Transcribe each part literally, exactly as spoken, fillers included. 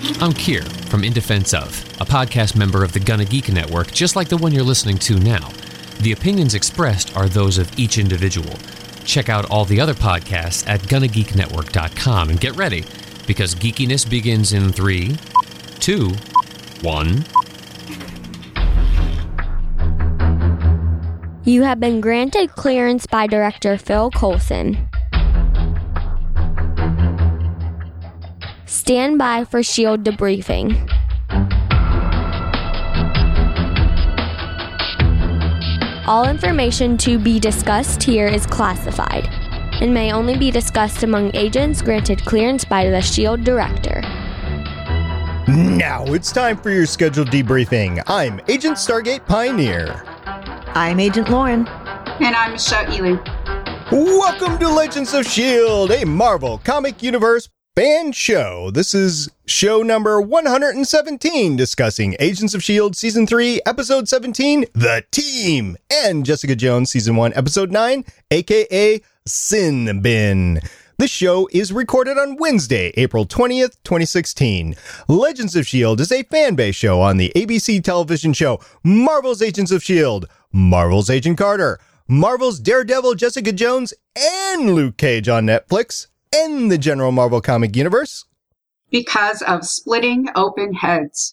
I'm Kier from In Defense Of, a podcast member of the Gonna Geek Network, just like the one you're listening to now. The opinions expressed are those of each individual. Check out all the other podcasts at gonna geek network dot com and get ready, because geekiness begins in three, two, one. You have been granted clearance by Director Phil Coulson. Stand by for SHIELD debriefing. All information to be discussed here is classified and may only be discussed among agents granted clearance by the SHIELD Director. Now it's time for your scheduled debriefing. I'm Agent Stargate Pioneer. I'm Agent Lauren. And I'm Michelle Ely. Welcome to Legends of SHIELD, a Marvel Comic Universe fan show. This is show number one hundred seventeen, discussing Agents of SHIELD Season three, Episode seventeen, The Team, and Jessica Jones Season one, Episode nine, aka Sin Bin. This show is recorded on Wednesday, April twentieth, twenty sixteen. Legends of SHIELD is a fan-based show on the A B C television show Marvel's Agents of SHIELD, Marvel's Agent Carter, Marvel's Daredevil, Jessica Jones, and Luke Cage on Netflix, and the general Marvel comic universe. Because of splitting open heads.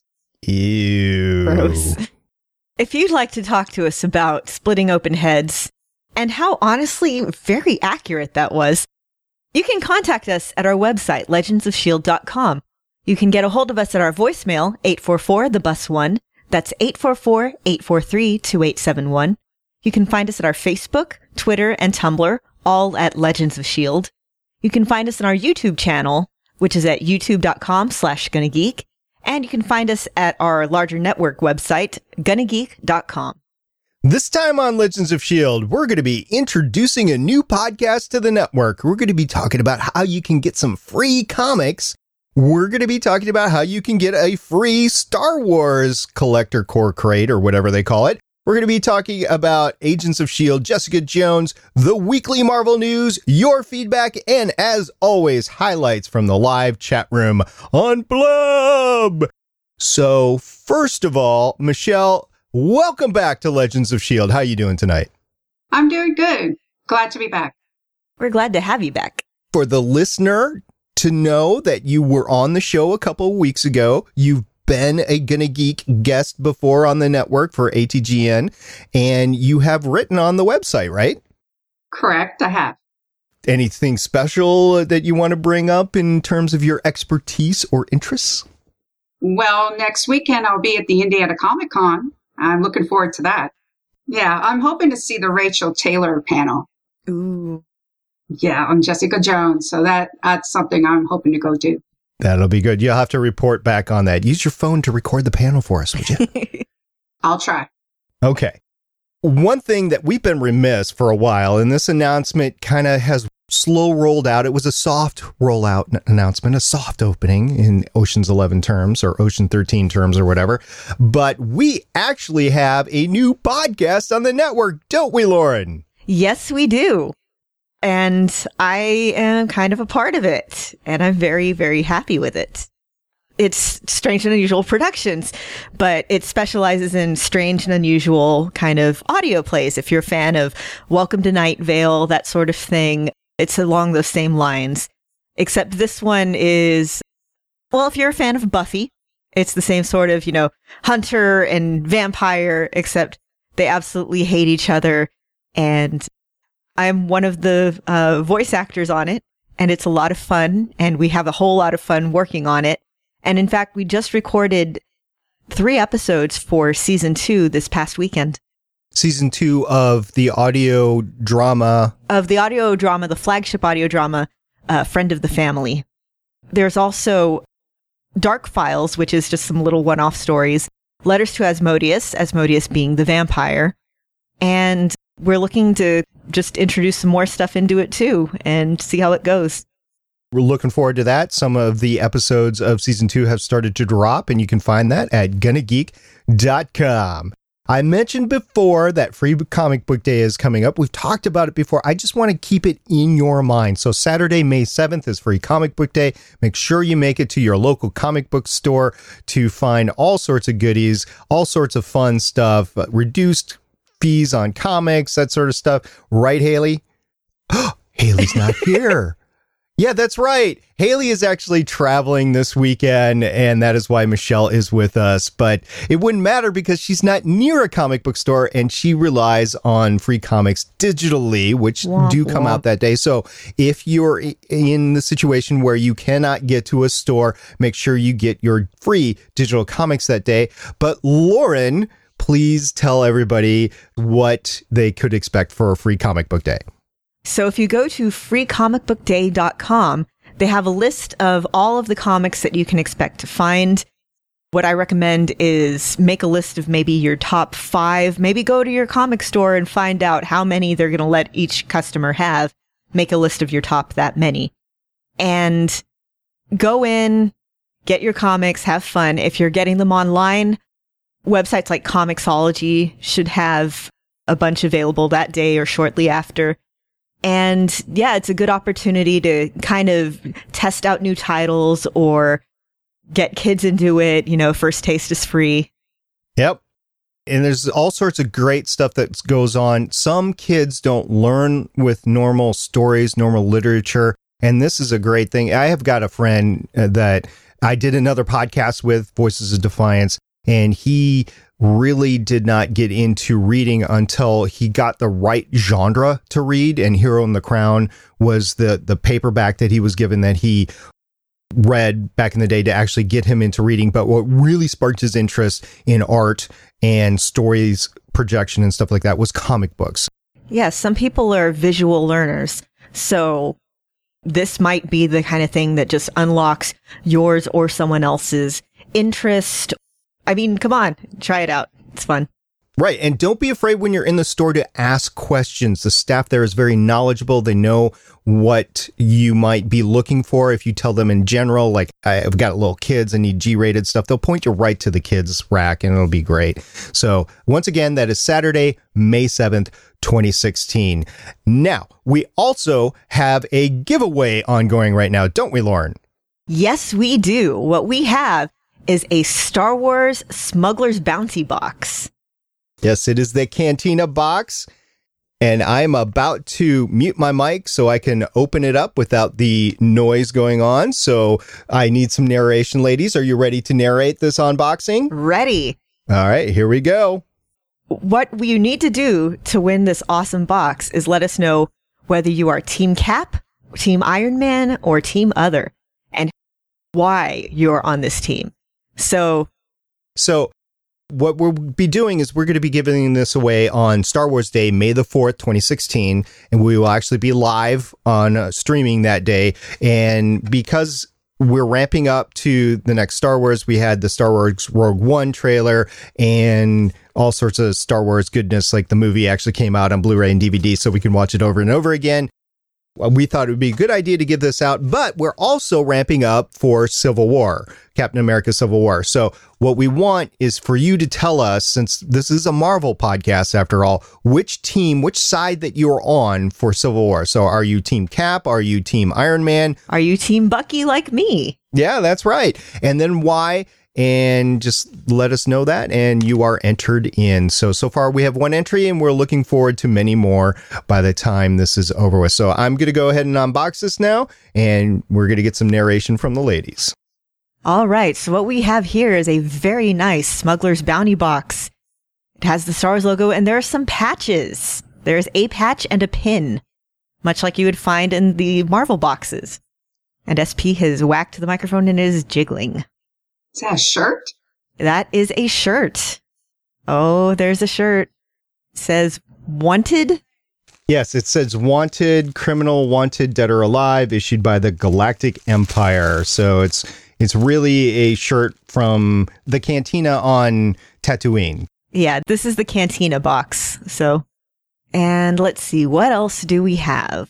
Ew. Gross. If you'd like to talk to us about splitting open heads, and how honestly very accurate that was, you can contact us at our website, legends of shield dot com. You can get a hold of us at our voicemail, eight four four, the bus one. That's eight four four, eight four three, two eight seven one. You can find us at our Facebook, Twitter, and Tumblr, all at Legends of SHIELD. You can find us on our YouTube channel, which is at youtube dot com slash gonna geek. And you can find us at our larger network website, gonna geek dot com. This time on Legends of SHIELD, we're going to be introducing a new podcast to the network. We're going to be talking about how you can get some free comics. We're going to be talking about how you can get a free Star Wars collector core crate, or whatever they call it. We're going to be talking about Agents of SHIELD, Jessica Jones, the weekly Marvel news, your feedback, and as always, highlights from the live chat room on Blub. So first of all, Michelle, welcome back to Legends of SHIELD. How are you doing tonight? I'm doing good. Glad to be back. We're glad to have you back. For the listener to know that you were on the show a couple of weeks ago, you've been a Gonna Geek guest before on the network for A T G N, and you have written on the website, right? Correct, I have. Anything special that you want to bring up in terms of your expertise or interests? Well, next weekend I'll be at the Indiana Comic Con. I'm looking forward to that. Yeah, I'm hoping to see the Rachel Taylor panel. Ooh. Yeah, on Jessica Jones. So that that's something I'm hoping to go do. That'll be good. You'll have to report back on that. Use your phone to record the panel for us, would you? I'll try. Okay. One thing that we've been remiss for a while, and this announcement kind of has slow rolled out. It was a soft rollout n- announcement, a soft opening in Ocean's eleven terms or Ocean thirteen terms or whatever. But we actually have a new podcast on the network, don't we, Lauren? Yes, we do. And I am kind of a part of it. And I'm very, very happy with it. It's Strange and Unusual Productions, but it specializes in strange and unusual kind of audio plays. If you're a fan of Welcome to Night Vale, that sort of thing, it's along those same lines. Except this one is, well, if you're a fan of Buffy, it's the same sort of, you know, hunter and vampire, except they absolutely hate each other. And I'm one of the uh, voice actors on it, and it's a lot of fun, and we have a whole lot of fun working on it. And in fact, we just recorded three episodes for season two this past weekend. Season two of the audio drama. Of the audio drama, the flagship audio drama, uh, Friend of the Family. There's also Dark Files, which is just some little one-off stories. Letters to Asmodeus, Asmodeus being the vampire. And we're looking to just introduce some more stuff into it too and see how it goes. We're looking forward to that. Some of the episodes of season two have started to drop, and you can find that at gonna geek dot com. I mentioned before that Free Comic Book Day is coming up. We've talked about it before. I just want to keep it in your mind. So Saturday, May seventh is Free Comic Book Day. Make sure you make it to your local comic book store to find all sorts of goodies, all sorts of fun stuff, uh, reduced fees on comics, that sort of stuff. Right, Haley? Haley's not here. Yeah, that's right. Haley is actually traveling this weekend, and that is why Michelle is with us. But it wouldn't matter because she's not near a comic book store, and she relies on free comics digitally, which womp, do come womp. out that day. So if you're in the situation where you cannot get to a store, make sure you get your free digital comics that day. But Lauren, please tell everybody what they could expect for a Free Comic Book Day. So if you go to free comic book day dot com, they have a list of all of the comics that you can expect to find. What I recommend is make a list of maybe your top five. Maybe go to your comic store and find out how many they're going to let each customer have. Make a list of your top that many. And go in, get your comics, have fun. If you're getting them online, websites like Comixology should have a bunch available that day or shortly after. And yeah, it's a good opportunity to kind of test out new titles or get kids into it. You know, first taste is free. Yep. And there's all sorts of great stuff that goes on. Some kids don't learn with normal stories, normal literature. And this is a great thing. I have got a friend that I did another podcast with, Voices of Defiance, and he really did not get into reading until he got the right genre to read. And Hero and the Crown was the, the paperback that he was given that he read back in the day to actually get him into reading. But what really sparked his interest in art and stories, projection and stuff like that was comic books. Yeah, some people are visual learners. So this might be the kind of thing that just unlocks yours or someone else's interest. I mean, come on, try it out. It's fun. Right. And don't be afraid when you're in the store to ask questions. The staff there is very knowledgeable. They know what you might be looking for. If you tell them in general, like, I've got little kids, I need G-rated stuff, they'll point you right to the kids rack and it'll be great. So once again, that is Saturday, May seventh, twenty sixteen. Now, we also have a giveaway ongoing right now, don't we, Lauren? Yes, we do. What we have is a Star Wars Smuggler's Bounty box. Yes, it is the Cantina box. And I'm about to mute my mic so I can open it up without the noise going on. So I need some narration, ladies. Are you ready to narrate this unboxing? Ready. All right, here we go. What you need to do to win this awesome box is let us know whether you are Team Cap, Team Iron Man, or Team Other, and why you're on this team. So, so what we'll be doing is we're going to be giving this away on Star Wars Day, May the fourth, twenty sixteen, and we will actually be live on uh, streaming that day. And because we're ramping up to the next Star Wars, we had the Star Wars Rogue One trailer and all sorts of Star Wars goodness, like the movie actually came out on Blu-ray and D V D, so we can watch it over and over again. We thought it would be a good idea to give this out, but we're also ramping up for Civil War, Captain America Civil War. So what we want is for you to tell us, since this is a Marvel podcast after all, which team, which side that you're on for Civil War. So are you Team Cap? Are you Team Iron Man? Are you Team Bucky like me? Yeah, that's right. And then why? And just let us know that, and you are entered in. So, so far we have one entry, and we're looking forward to many more by the time this is over with. So I'm going to go ahead and unbox this now, and we're going to get some narration from the ladies. All right. So what we have here is a very nice Smuggler's Bounty box. It has the Star Wars logo, and there are some patches. There's a patch and a pin, much like you would find in the Marvel boxes. And S P has whacked the microphone and is jiggling. Is that a shirt? That is a shirt. Oh, there's a shirt. It says Wanted. Yes, it says Wanted, Criminal Wanted, Dead or Alive, issued by the Galactic Empire. So it's it's really a shirt from the Cantina on Tatooine. Yeah, this is the Cantina box. So, and let's see, what else do we have?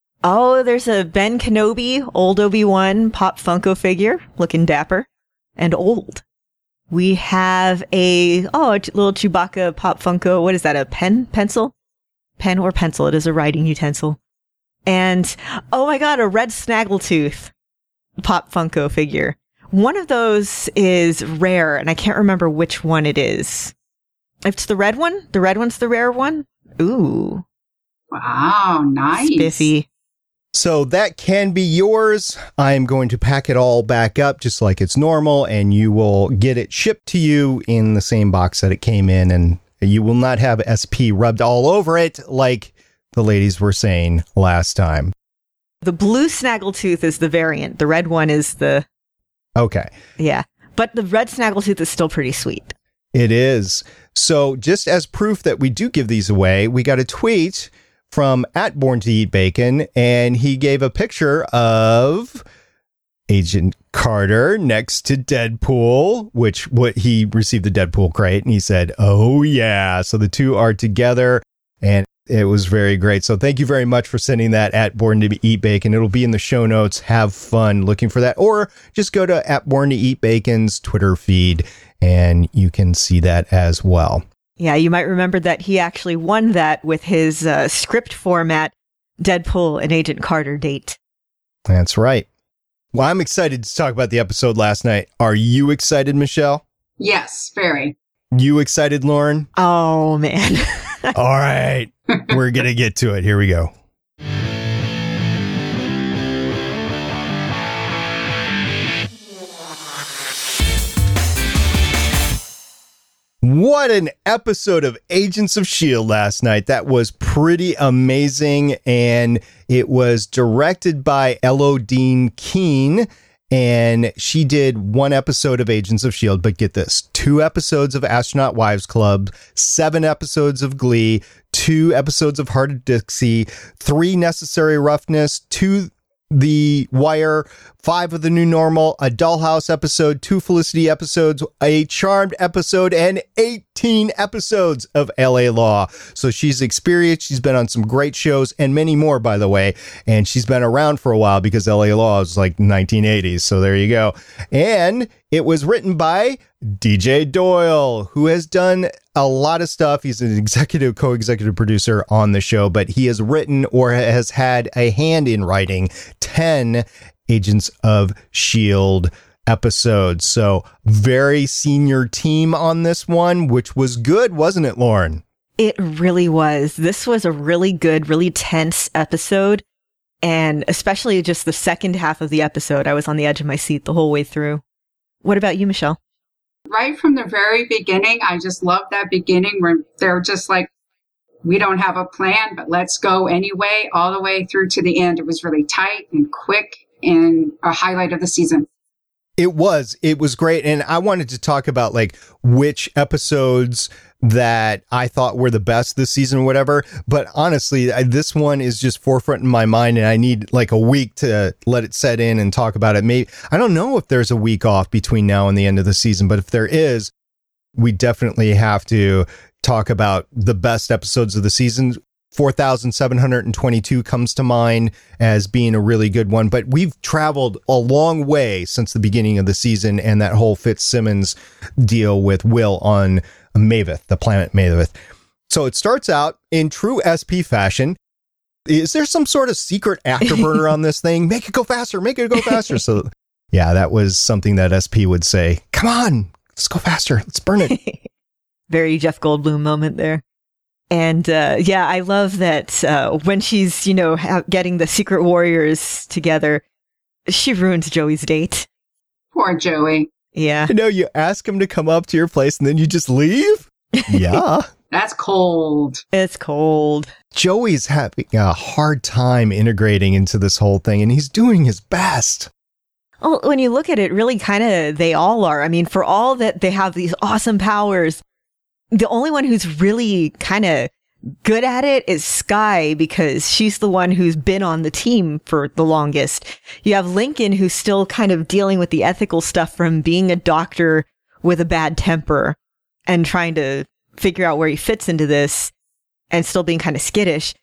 Oh, there's a Ben Kenobi, old Obi-Wan pop Funko figure, looking dapper. And old. We have a, oh, a little Chewbacca Pop Funko. What is that? A pen? Pencil? Pen or pencil. It is a writing utensil. And, oh my God, a red Snaggletooth Pop Funko figure. One of those is rare, and I can't remember which one it is. If it's the red one, the red one's the rare one. Ooh. Wow, nice. Spiffy. So that can be yours. I'm going to pack it all back up just like it's normal, and you will get it shipped to you in the same box that it came in, and you will not have S P rubbed all over it like the ladies were saying last time. The blue Snaggletooth is the variant. The red one is the... Okay. Yeah. But the red Snaggletooth is still pretty sweet. It is. So just as proof that we do give these away, we got a tweet from at Born to Eat Bacon, and he gave a picture of Agent Carter next to Deadpool, which what he received the Deadpool crate, and he said, oh yeah. So the two are together, and it was very great. So thank you very much for sending that at Born to Eat Bacon. It'll be in the show notes. Have fun looking for that, or just go to at Born to Eat Bacon's Twitter feed, and you can see that as well. Yeah, you might remember that he actually won that with his uh, script format Deadpool and Agent Carter date. That's right. Well, I'm excited to talk about the episode last night. Are you excited, Michelle? Yes, very. You excited, Lauren? Oh, man. All right. We're going to get to it. Here we go. What an episode of Agents of S H I E L D last night. That was pretty amazing. And it was directed by Elodine Keene. And she did one episode of Agents of S H I E L D. But get this, two episodes of Astronaut Wives Club, seven episodes of Glee, two episodes of Heart of Dixie, three Necessary Roughness, two The Wire, five of The New Normal, a Dollhouse episode, two Felicity episodes, a Charmed episode, and eighteen episodes of L A Law. So she's experienced. She's been on some great shows and many more, by the way. And she's been around for a while because L A Law is like nineteen eighties. So there you go. And it was written by D J Doyle, who has done a lot of stuff. He's an executive, co-executive producer on the show, but he has written or has had a hand in writing ten Agents of S H I E L D episodes. So very senior team on this one, which was good, wasn't it, Lauren? It really was. This was a really good, really tense episode. And especially just the second half of the episode, I was on the edge of my seat the whole way through. What about you, Michelle? Right from the very beginning, I just loved that beginning where they're just like, we don't have a plan, but let's go anyway, all the way through to the end. It was really tight and quick and a highlight of the season. It was. It was great. And I wanted to talk about like which episodes that I thought were the best this season or whatever. But honestly, I, this one is just forefront in my mind, and I need like a week to let it set in and talk about it. Maybe I don't know if there's a week off between now and the end of the season, but if there is, we definitely have to talk about the best episodes of the season. four thousand seven hundred twenty-two comes to mind as being a really good one, but we've traveled a long way since the beginning of the season and that whole Fitzsimmons deal with Will on Maveth, the planet Maveth. So it starts out in true S P fashion. Is there some sort of secret afterburner on this thing? Make it go faster, make it go faster. So yeah, that was something that S P would say, come on, let's go faster, let's burn it. Very Jeff Goldblum moment there. And uh, yeah, I love that uh, when she's, you know, ha- getting the Secret Warriors together, she ruins Joey's date. Poor Joey. Yeah. You know, you ask him to come up to your place and then you just leave? Yeah. That's cold. It's cold. Joey's having a hard time integrating into this whole thing, and he's doing his best. Well, when you look at it, really kind of they all are. I mean, for all that they have these awesome powers, the only one who's really kind of good at it is Skye, because she's the one who's been on the team for the longest. You have Lincoln, who's still kind of dealing with the ethical stuff from being a doctor with a bad temper and trying to figure out where he fits into this and still being kind of skittish,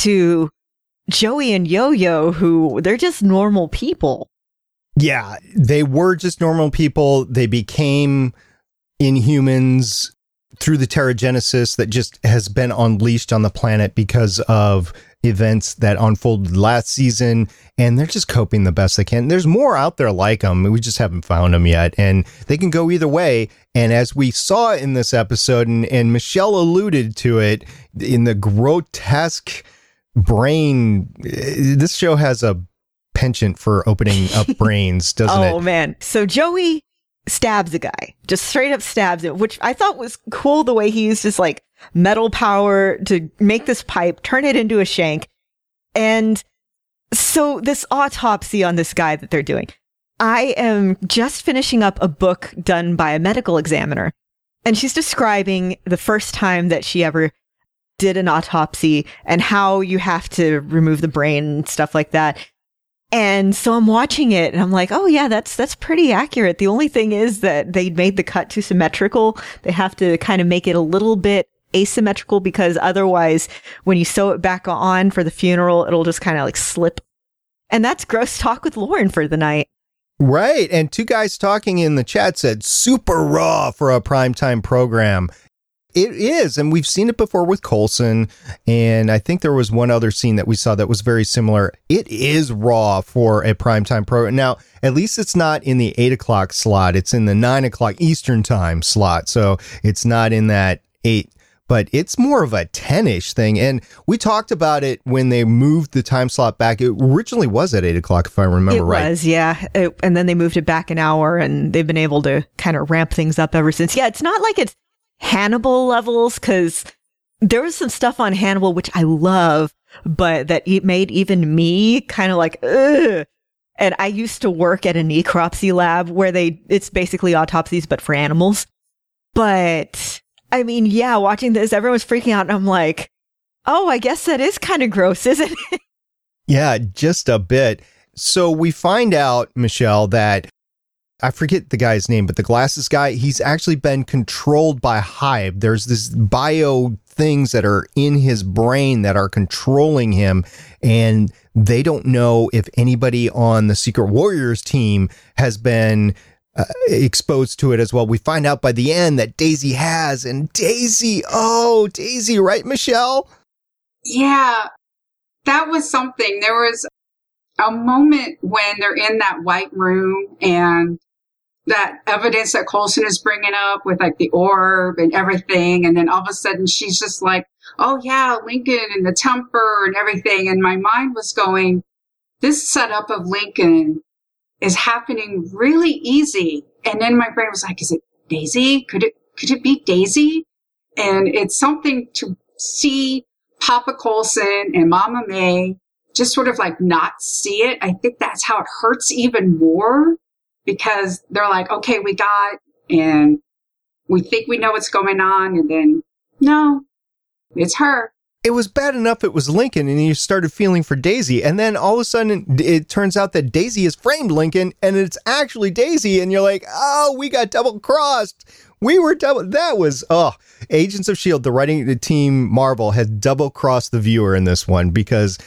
to Joey and Yo-Yo, who they're just normal people. Yeah, they were just normal people. They became Inhumans through the Terrigenesis that just has been unleashed on the planet because of events that unfolded last season, and they're just coping the best they can. There's more out there like them. We just haven't found them yet, and they can go either way. And as we saw in this episode, and, and Michelle alluded to it, in the grotesque brain, this show has a penchant for opening up brains, doesn't oh, it? Oh, man. So Joey stabs a guy, just straight up stabs him, which I thought was cool, the way he used his like metal power to make this pipe, turn it into a shank. And so this autopsy on this guy that they're doing, I am just finishing up a book done by a medical examiner, and she's describing the first time that she ever did an autopsy and how you have to remove the brain and stuff like that. And so I'm watching it and I'm like, oh yeah, that's, that's pretty accurate. The only thing is that they made the cut too symmetrical. They have to kind of make it a little bit asymmetrical, because otherwise when you sew it back on for the funeral, it'll just kind of like slip. And that's gross talk with Lauren for the night. Right. And two guys talking in the chat said super raw for a primetime program. It is, and we've seen it before with Coulson, and I think there was one other scene that we saw that was very similar. It is raw for a primetime program. Now, at least it's not in the eight o'clock slot. It's in the nine o'clock Eastern time slot, so it's not in that eight, but it's more of a ten-ish thing. And we talked about it when they moved the time slot back. It originally was at eight o'clock, if I remember it right. It was, yeah. It, and then they moved it back an hour, and they've been able to kind of ramp things up ever since. Yeah, it's not like it's Hannibal levels, because there was some stuff on Hannibal which I love, but that it made even me kind of like, ugh. And I used to work at a necropsy lab where they, it's basically autopsies but for animals. But I mean, yeah, watching this, everyone's freaking out, and I'm like, oh, I guess that is kind of gross, isn't it? Yeah, just a bit. So we find out, Michelle, that I forget the guy's name, but the glasses guy, he's actually been controlled by Hive. There's this bio things that are in his brain that are controlling him, and they don't know if anybody on the Secret Warriors team has been uh, exposed to it as well. We find out by the end that Daisy has, and Daisy, oh, Daisy, right, Michelle? Yeah, that was something. There was a moment when they're in that white room, and that evidence that Coulson is bringing up with like the orb and everything. And then all of a sudden she's just like, oh yeah, Lincoln and the temper and everything. And my mind was going, this setup of Lincoln is happening really easy. And then my brain was like, is it Daisy? Could it, could it be Daisy? And it's something to see Papa Coulson and Mama May just sort of like not see it. I think that's how it hurts even more, because they're like, okay, we got, and we think we know what's going on. And then, no, it's her. It was bad enough it was Lincoln, and you started feeling for Daisy. And then all of a sudden, it turns out that Daisy has framed Lincoln, and it's actually Daisy. And you're like, oh, we got double crossed. We were double. That was, oh, Agents of S H I E L D, the writing the team Marvel had double crossed the viewer in this one, because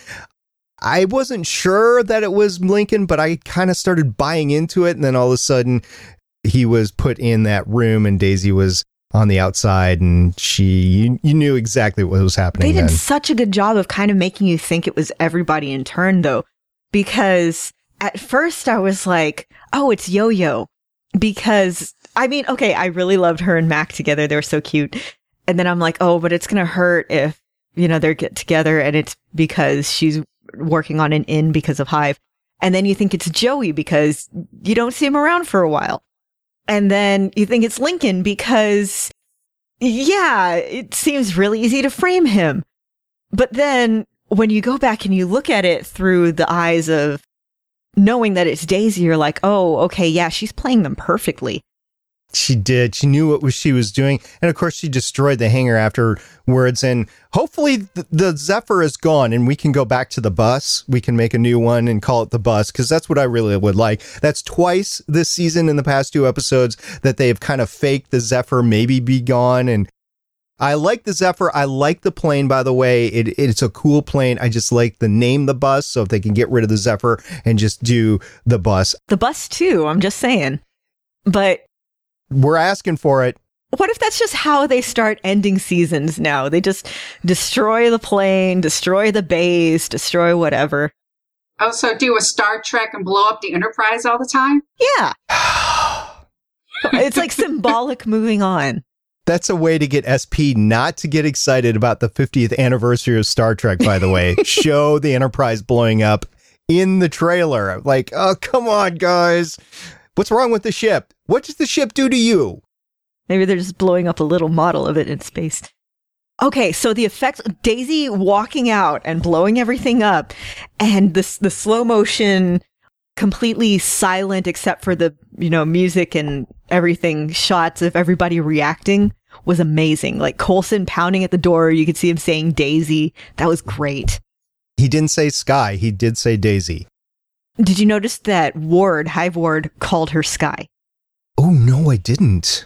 I wasn't sure that it was Lincoln, but I kind of started buying into it. And then all of a sudden he was put in that room and Daisy was on the outside, and she, you, you knew exactly what was happening. They did then. such a good job of kind of making you think it was everybody in turn, though, because at first I was like, oh, it's Yo-Yo, because I mean, okay, I really loved her and Mac together. They were so cute. And then I'm like, oh, but it's going to hurt if, you know, they get together and it's because she's working on an inn because of Hive. And then you think it's Joey because you don't see him around for a while. And then you think it's Lincoln because, yeah, it seems really easy to frame him. But then when you go back and you look at it through the eyes of knowing that it's Daisy, you're like, oh, okay, yeah, she's playing them perfectly. She did. She knew what was she was doing. And of course, she destroyed the hangar afterwards. And hopefully the, the Zephyr is gone and we can go back to the bus. We can make a new one and call it the bus, because that's what I really would like. That's twice this season in the past two episodes that they have kind of faked the Zephyr maybe be gone. And I like the Zephyr. I like the plane, by the way. It, it's a cool plane. I just like the name the bus. So if they can get rid of the Zephyr and just do the bus. The bus too, I'm just saying. But We're asking for it. What if that's just how they start ending seasons now? They just destroy the plane, destroy the base, destroy whatever. Oh, so do a Star Trek and blow up the Enterprise all the time? Yeah. It's like symbolic moving on. That's a way to get S P not to get excited about the fiftieth anniversary of Star Trek, by the way. Show the Enterprise blowing up in the trailer. Like, oh, come on, guys. What's wrong with the ship? What does the ship do to you? Maybe they're just blowing up a little model of it in space. Okay, so the effects, Daisy walking out and blowing everything up, and the, the slow motion, completely silent except for the, you know, music and everything, shots of everybody reacting was amazing. Like Coulson pounding at the door, you could see him saying Daisy. That was great. He didn't say Sky, he did say Daisy. Did you notice that Ward, Hive Ward, called her Sky? Oh, no, I didn't.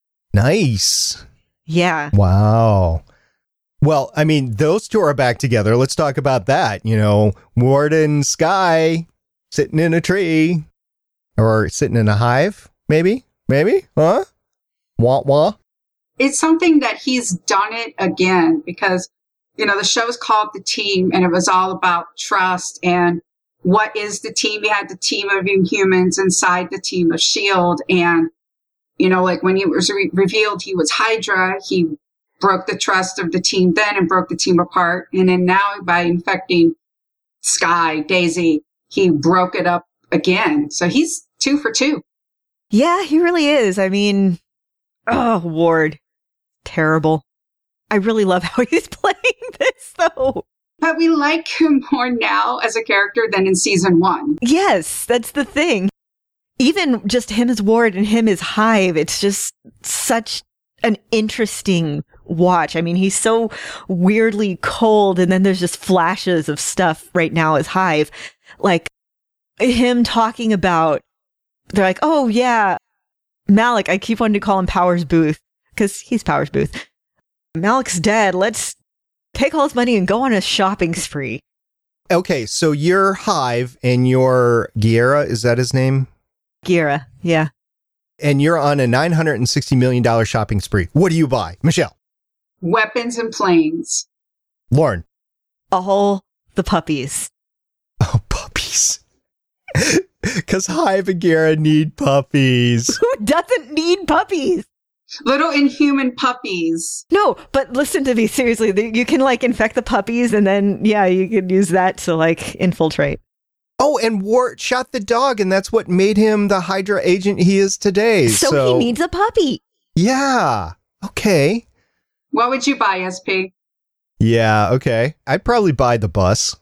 Nice. Yeah. Wow. Well, I mean, those two are back together. Let's talk about that. You know, Ward and Sky sitting in a tree or sitting in a hive. Maybe, maybe, huh? Wah, wah. It's something that he's done it again because, you know, the show's called The Team and it was all about trust and what is the team. You had the team of Inhumans inside the team of S H I E L D. And, you know, like when he was re- revealed he was Hydra, he broke the trust of the team then and broke the team apart. And then now by infecting Sky, Daisy, he broke it up again. So he's two for two. Yeah, he really is. I mean, oh, Ward. Terrible. I really love how he's playing this, though. But we like him more now as a character than in season one. Yes, that's the thing. Even just him as Ward and him as Hive, it's just such an interesting watch. I mean, he's so weirdly cold, and then there's just flashes of stuff right now as Hive. Like, him talking about, they're like, oh, yeah, Malik, I keep wanting to call him Powers Booth, because he's Powers Booth. Malik's dead. Let's take all his money and go on a shopping spree. Okay, so you're Hive, and you're Guerra, is that his name? Guerra, yeah. And you're on a nine hundred sixty million dollars shopping spree. What do you buy? Michelle? Weapons and planes. Lauren? All the puppies. Oh, puppies. Because Hive and Guerra need puppies. Who doesn't need puppies? Little inhuman puppies. No, but listen to me, seriously. You can, like, infect the puppies, and then, yeah, you can use that to, like, infiltrate. Oh, and Wart shot the dog, and that's what made him the Hydra agent he is today. So, so he needs a puppy. Yeah. Okay. What would you buy, S P? Yeah, okay. I'd probably buy the bus.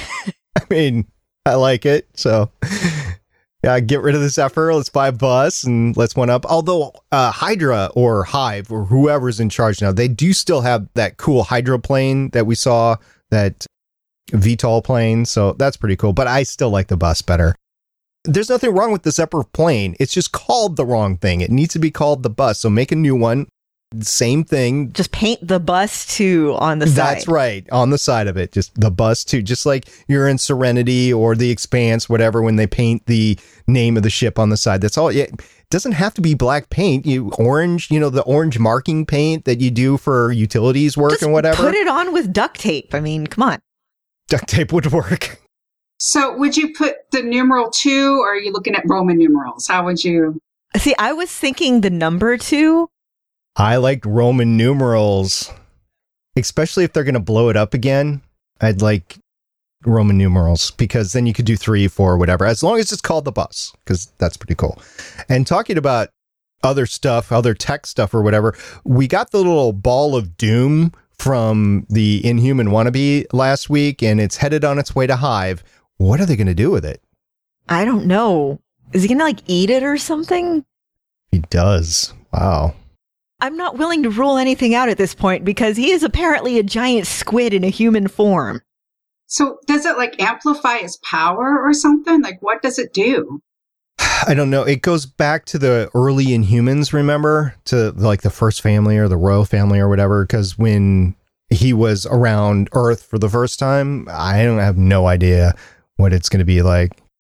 I mean, I like it, so yeah, get rid of the Zephyr. Let's buy a bus and let's one up. Although uh, Hydra or Hive or whoever's in charge now, they do still have that cool Hydra plane that we saw, that V TOL plane. So that's pretty cool. But I still like the bus better. There's nothing wrong with the Zephyr plane. It's just called the wrong thing. It needs to be called the bus. So make a new one. Same thing. Just paint the bus too on the side. That's right. On the side of it. Just the bus too. Just like you're in Serenity or the Expanse, whatever, when they paint the name of the ship on the side. That's all. It doesn't have to be black paint. You orange, you know, the orange marking paint that you do for utilities work Just and whatever. Put it on with duct tape. I mean, come on. Duct tape would work. So would you put the numeral two, or are you looking at Roman numerals? How would you? See, I was thinking the number two. I liked Roman numerals, especially if they're going to blow it up again. I'd like Roman numerals because then you could do three, four, whatever, as long as it's called the bus, because that's pretty cool. And talking about other stuff, other tech stuff or whatever, we got the little ball of doom from the Inhuman wannabe last week, and it's headed on its way to Hive. What are they going to do with it? I don't know. Is he going to like eat it or something? He does. Wow. I'm not willing to rule anything out at this point because he is apparently a giant squid in a human form. So does it like amplify his power or something? Like what does it do? I don't know. It goes back to the early Inhumans, remember? To like the first family or the royal family or whatever. Because when he was around Earth for the first time, I don't have no idea what it's going to be like.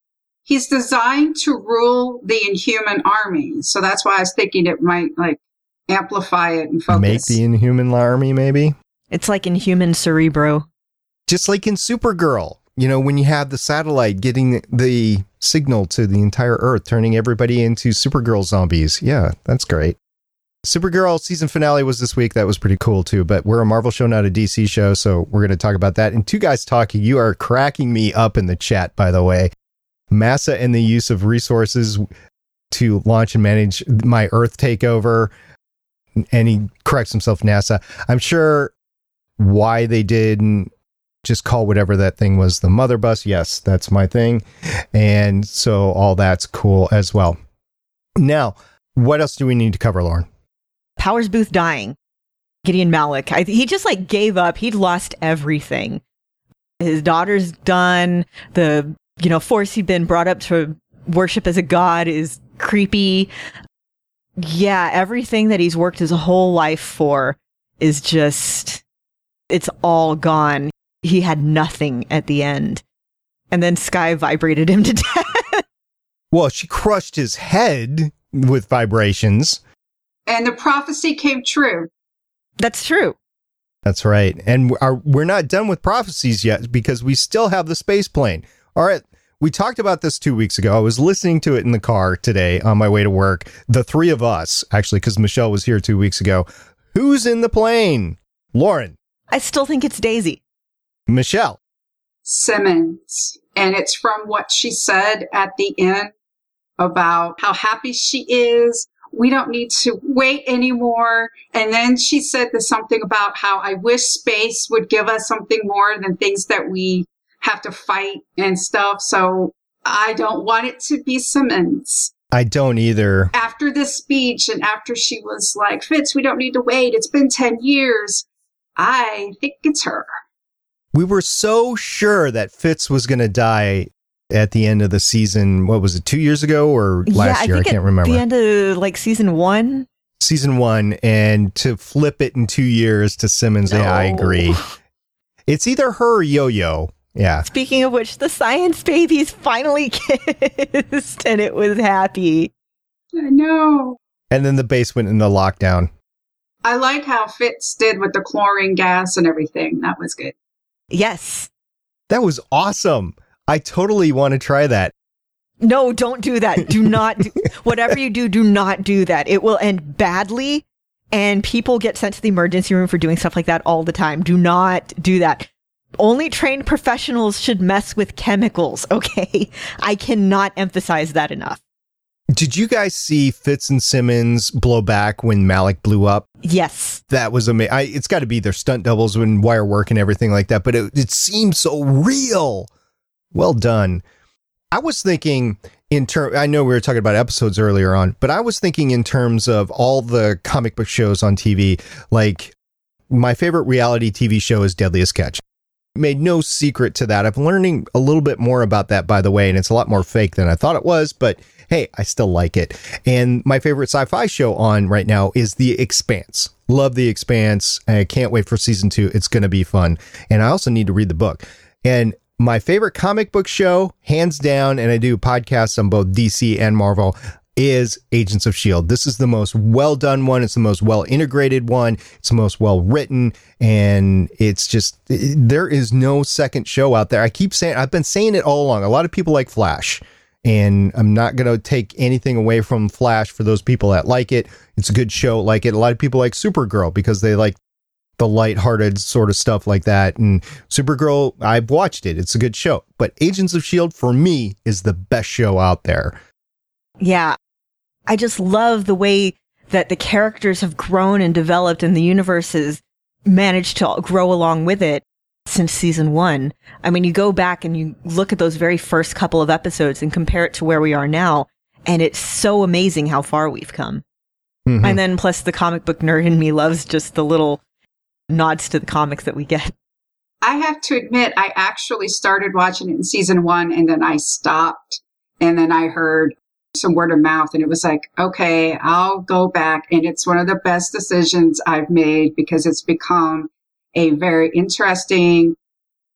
he's designed to rule the Inhuman army. So that's why I was thinking it might like amplify it and focus. Make the Inhuman army, maybe? It's like Inhuman Cerebro. Just like in Supergirl, you know, when you have the satellite getting the signal to the entire Earth, turning everybody into Supergirl zombies. Yeah, that's great. Supergirl season finale was this week. That was pretty cool too, but we're a Marvel show, not a D C show, so we're going to talk about that. And Two Guys Talking, you are cracking me up in the chat, by the way. Massa and the use of resources to launch and manage my Earth takeover. And he corrects himself, NASA. I'm sure why they didn't just call whatever that thing was the mother bus. Yes, that's my thing. And so all that's cool as well. Now, what else do we need to cover, Lauren? Powers Booth dying. Gideon Malik. I, he just like gave up. He'd lost everything. His daughter's done. The, you know, force he'd been brought up to worship as a god is creepy. Yeah, everything that he's worked his whole life for is just, it's all gone. He had nothing at the end. And then Sky vibrated him to death. Well, she crushed his head with vibrations. And the prophecy came true. That's true. That's right. And our, we're not done with prophecies yet because we still have the space plane. All right. We talked about this two weeks ago. I was listening to it in the car today on my way to work. The three of us, actually, because Michelle was here two weeks ago. Who's in the plane? Lauren. I still think it's Daisy. Michelle. Simmons. And it's from what she said at the end about how happy she is. We don't need to wait anymore. And then she said there's something about how I wish space would give us something more than things that we have to fight and stuff. So I don't want it to be Simmons. I don't either. After this speech and after she was like, Fitz, we don't need to wait. It's been ten years. I think it's her. We were so sure that Fitz was going to die at the end of the season. What was it, two years ago or last yeah, I year? I can't remember. At the end of like season one? Season one. And to flip it in two years to Simmons, No. yeah, I agree. It's either her or Yo-Yo. Yeah. Speaking of which, the science babies finally kissed and it was happy. I know. And then the base went into lockdown. I like how Fitz did with the chlorine gas and everything. That was good. Yes. That was awesome. I totally want to try that. No, don't do that. Do not, do, whatever you do, do not do that. It will end badly and people get sent to the emergency room for doing stuff like that all the time. Do not do that. Only trained professionals should mess with chemicals, okay? I cannot emphasize that enough. Did you guys see Fitz and Simmons blow back when Malik blew up? Yes. That was amazing. It's got to be their stunt doubles when wire work and everything like that, but it, it seemed so real. Well done. I was thinking in terms, I know we were talking about episodes earlier on, but I was thinking in terms of all the comic book shows on T V, like my favorite reality T V show is Deadliest Catch. Made no secret to that. I'm learning a little bit more about that, by the way, and it's a lot more fake than I thought it was, but hey, I still like it. And my favorite sci-fi show on right now is The Expanse. Love The Expanse. I can't wait for season two. It's going to be fun. And I also need to read the book. And my favorite comic book show, hands down, and I do podcasts on both D C and Marvel, is Agents of S H I E L D. This is the most well done one. It's the most well integrated one. It's the most well written. And it's just, it, there is no second show out there. I keep saying, I've been saying it all along. A lot of people like Flash, and I'm not going to take anything away from Flash for those people that like it. It's a good show, like it. A lot of people like Supergirl because they like the lighthearted sort of stuff like that. And Supergirl, I've watched it. It's a good show. But Agents of S H I E L D, for me, is the best show out there. Yeah. I just love the way that the characters have grown and developed and the universe has managed to grow along with it since season one. I mean, you go back and you look at those very first couple of episodes and compare it to where we are now, and it's so amazing how far we've come. Mm-hmm. And then plus the comic book nerd in me loves just the little nods to the comics that we get. I have to admit, I actually started watching it in season one and then I stopped. And then I heard some word of mouth and it was like, okay, I'll go back. And it's one of the best decisions I've made because it's become a very interesting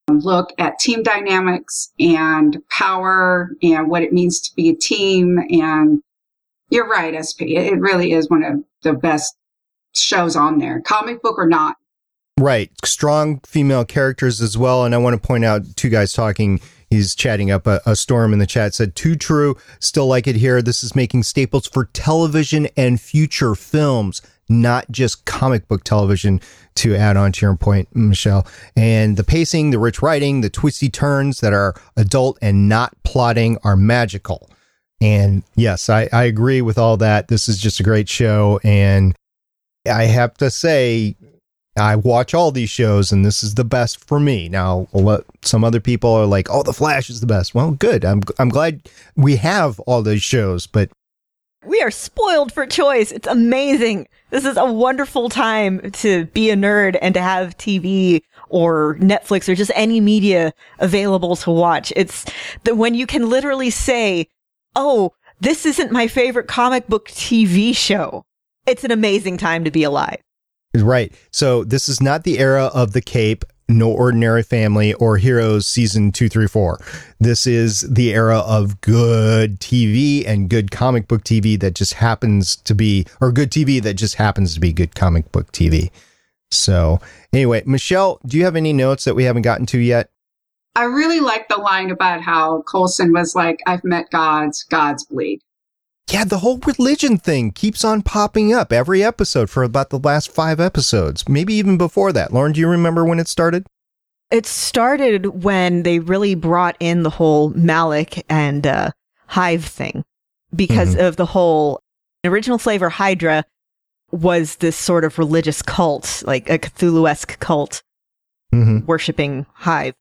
look at team dynamics and power and what it means to be a team. And you're right, S P. It really is one of the best shows on there, comic book or not. Right. Strong female characters as well. And I want to point out two guys talking. He's chatting up a, a storm in the chat, said, too true. Still like it here. This is making staples for television and future films, not just comic book television, to add on to your point, Michelle. And the pacing, the rich writing, the twisty turns that are adult and not plotting are magical. And yes, I, I agree with all that. This is just a great show. And I have to say, I watch all these shows and this is the best for me. Now, some other people are like, oh, The Flash is the best. Well, good. I'm I'm glad we have all those shows, but we are spoiled for choice. It's amazing. This is a wonderful time to be a nerd and to have T V or Netflix or just any media available to watch. It's the when you can literally say, oh, this isn't my favorite comic book T V show. It's an amazing time to be alive. Right. So this is not the era of the Cape, No Ordinary Family, or Heroes season two, three, four. This is the era of good T V and good comic book T V that just happens to be, or good T V that just happens to be good comic book T V. So anyway, Michelle, do you have any notes that we haven't gotten to yet? I really like the line about how Coulson was like, I've met gods, gods bleed. Yeah, the whole religion thing keeps on popping up every episode for about the last five episodes, maybe even before that. Lauren, do you remember when it started? It started when they really brought in the whole Malik and uh, Hive thing because mm-hmm. of the whole original flavor Hydra was this sort of religious cult, like a Cthulhu-esque cult mm-hmm. worshipping Hive.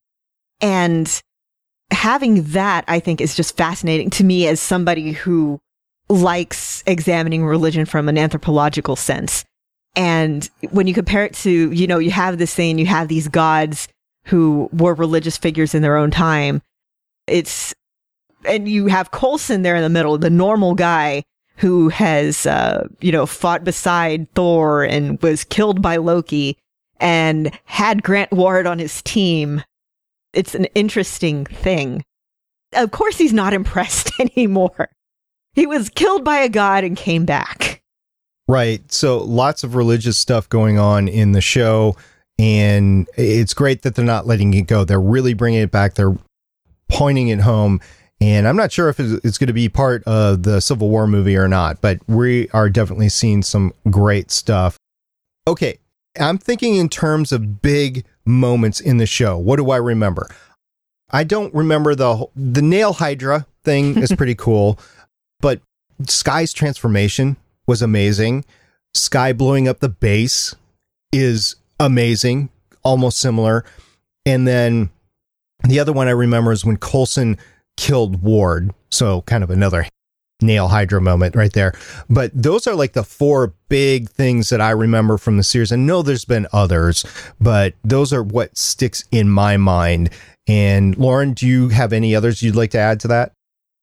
And having that, I think, is just fascinating to me as somebody who likes examining religion from an anthropological sense. And when you compare it to, you know, you have this thing, you have these gods who were religious figures in their own time. It's, and you have Coulson there in the middle, the normal guy who has, uh, you know, fought beside Thor and was killed by Loki and had Grant Ward on his team. It's an interesting thing. Of course, he's not impressed anymore. He was killed by a god and came back. Right. So lots of religious stuff going on in the show. And it's great that they're not letting it go. They're really bringing it back. They're pointing it home. And I'm not sure if it's going to be part of the Civil War movie or not, but we are definitely seeing some great stuff. Okay. I'm thinking in terms of big moments in the show. What do I remember? I don't remember the the nail Hydra thing is pretty cool. But Sky's transformation was amazing. Sky blowing up the base is amazing, almost similar. And then the other one I remember is when Coulson killed Ward. So kind of another nail Hydra moment right there. But those are like the four big things that I remember from the series. I know there's been others, but those are what sticks in my mind. And Lauren, do you have any others you'd like to add to that?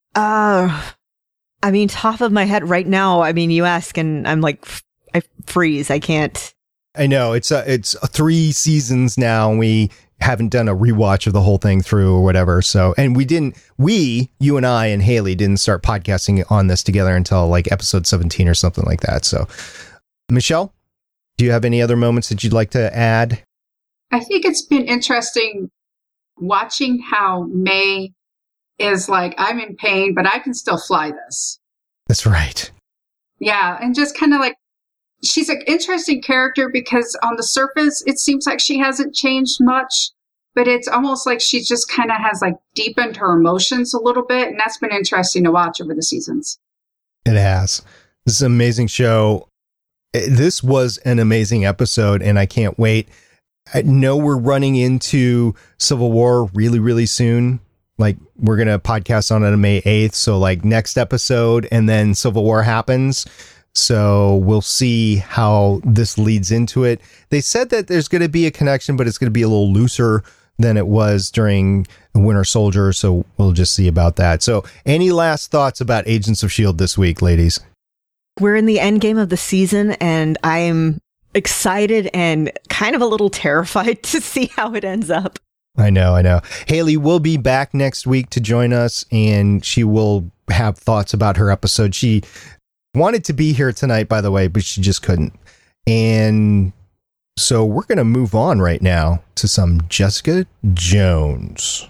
Uh... I mean, top of my head right now, I mean, you ask and I'm like, I freeze. I can't. I know it's uh, it's three seasons now and we haven't done a rewatch of the whole thing through or whatever. So, and we didn't, we, you and I and Haley didn't start podcasting on this together until like episode seventeen or something like that. So, Michelle, do you have any other moments that you'd like to add? I think it's been interesting watching how May is like, I'm in pain, but I can still fly this. That's right. Yeah. And just kind of like, she's an interesting character because on the surface, it seems like she hasn't changed much, but it's almost like she just kind of has like deepened her emotions a little bit. And that's been interesting to watch over the seasons. It has. This is an amazing show. This was an amazing episode and I can't wait. I know we're running into Civil War really, really soon. Like we're going to podcast on it on May eighth. So like next episode and then Civil War happens. So we'll see how this leads into it. They said that there's going to be a connection, but it's going to be a little looser than it was during Winter Soldier. So we'll just see about that. So any last thoughts about Agents of S H I E L D this week, ladies? We're in the end game of the season and I'm excited and kind of a little terrified to see how it ends up. I know, I know. Haley will be back next week to join us, and she will have thoughts about her episode. She wanted to be here tonight, by the way, but she just couldn't. And so we're going to move on right now to some Jessica Jones.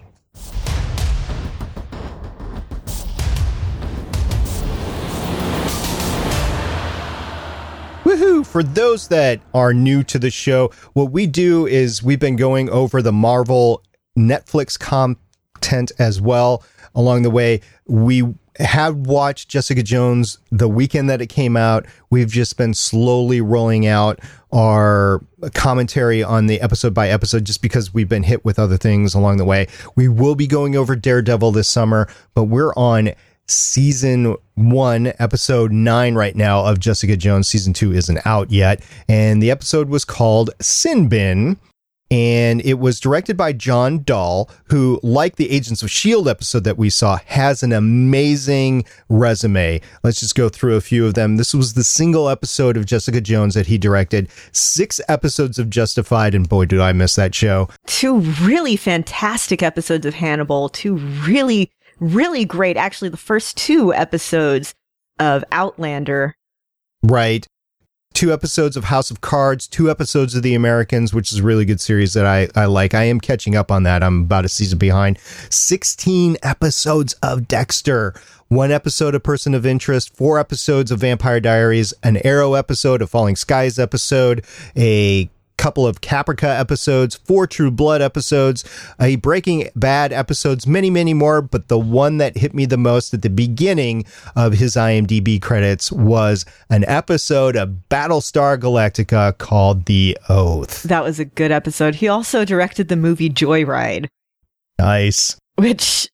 Woohoo! For those that are new to the show, what we do is we've been going over the Marvel Netflix content as well. Along the way, we have watched Jessica Jones the weekend that it came out. We've just been slowly rolling out our commentary on the episode by episode just because we've been hit with other things along the way. We will be going over Daredevil this summer, but we're on season one, episode nine right now of Jessica Jones. Season two isn't out yet. And the episode was called Sin Bin. And it was directed by John Dahl, who, like the Agents of S H I E L D episode that we saw, has an amazing resume. Let's just go through a few of them. This was the single episode of Jessica Jones that he directed. Six episodes of Justified, and boy, did I miss that show. Two really fantastic episodes of Hannibal. Two really, really great, actually, the first two episodes of Outlander. Right. Two episodes of House of Cards, two episodes of The Americans, which is a really good series that I, I like. I am catching up on that. I'm about a season behind. sixteen episodes of Dexter, one episode of Person of Interest, four episodes of Vampire Diaries, an Arrow episode, a Falling Skies episode, a couple of Caprica episodes, four True Blood episodes, a Breaking Bad episodes, many, many more. But the one that hit me the most at the beginning of his I M D B credits was an episode of Battlestar Galactica called The Oath. That was a good episode. He also directed the movie Joyride. Nice. Which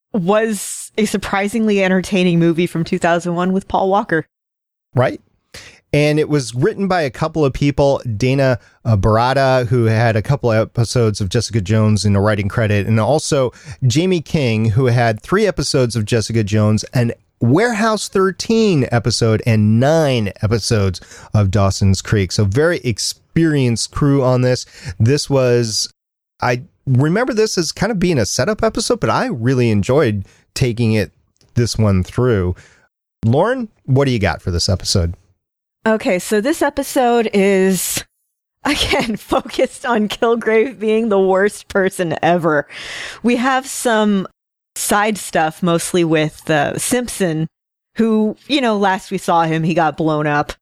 was a surprisingly entertaining movie from two thousand one with Paul Walker. Right. And it was written by a couple of people, Dana uh, Barada, who had a couple of episodes of Jessica Jones in a writing credit, and also Jamie King, who had three episodes of Jessica Jones, an Warehouse thirteen episode, and nine episodes of Dawson's Creek. So very experienced crew on this. This was, I remember this as kind of being a setup episode, but I really enjoyed taking it this one through. Lauren, what do you got for this episode? Okay, so this episode is, again, focused on Kilgrave being the worst person ever. We have some side stuff, mostly with uh, Simpson, who, you know, last we saw him, he got blown up.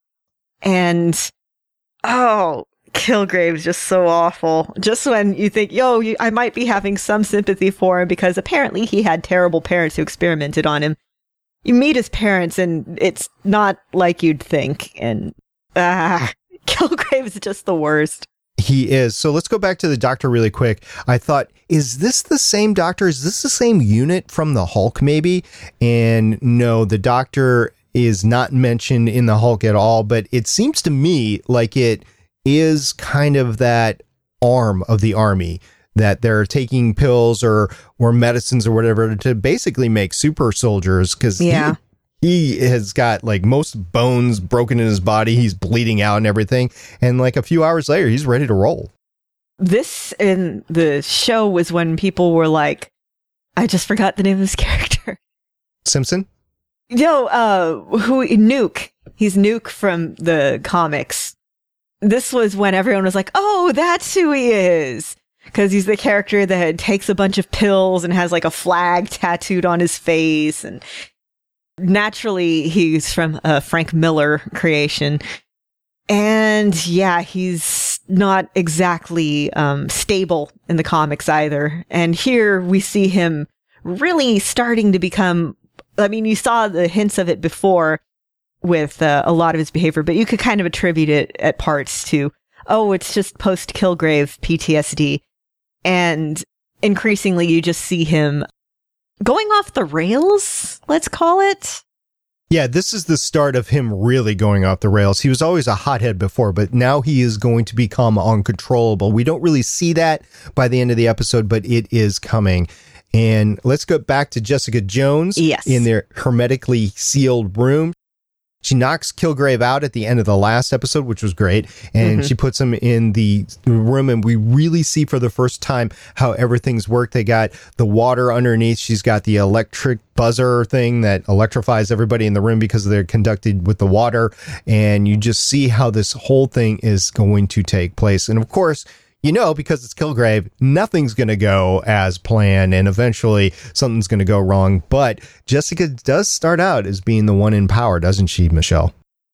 And, oh, Kilgrave's just so awful. Just when you think, yo, you, I might be having some sympathy for him because apparently he had terrible parents who experimented on him. You meet his parents, and it's not like you'd think. And ah, Kilgrave's just the worst. He is. So let's go back to the doctor really quick. I thought, is this the same doctor? Is this the same unit from the Hulk, maybe? And no, the doctor is not mentioned in the Hulk at all. But it seems to me like it is kind of that arm of the army, that they're taking pills or or medicines or whatever to basically make super soldiers, because yeah. he, he has got like most bones broken in his body. He's bleeding out and everything. And like a few hours later, he's ready to roll. This in the show was when people were like, I just forgot the name of this character. Simpson? No, uh, who, Nuke. He's Nuke from the comics. This was when everyone was like, oh, that's who he is. Because he's the character that takes a bunch of pills and has like a flag tattooed on his face. And naturally, he's from a Frank Miller creation. And yeah, he's not exactly um, stable in the comics either. And here we see him really starting to become, I mean, you saw the hints of it before with uh, a lot of his behavior, but you could kind of attribute it at parts to, oh, it's just post-Kilgrave P T S D. And increasingly, you just see him going off the rails, let's call it. Yeah, this is the start of him really going off the rails. He was always a hothead before, but now he is going to become uncontrollable. We don't really see that by the end of the episode, but it is coming. And let's go back to Jessica Jones yes. in their hermetically sealed room. She knocks Kilgrave out at the end of the last episode, which was great. And mm-hmm. she puts him in the room, and we really see for the first time how everything's worked. They got the water underneath. She's got the electric buzzer thing that electrifies everybody in the room because they're conducted with the water. And you just see how this whole thing is going to take place. And of course, you know, because it's Kilgrave, nothing's going to go as planned, and eventually something's going to go wrong. But Jessica does start out as being the one in power, doesn't she, Michelle?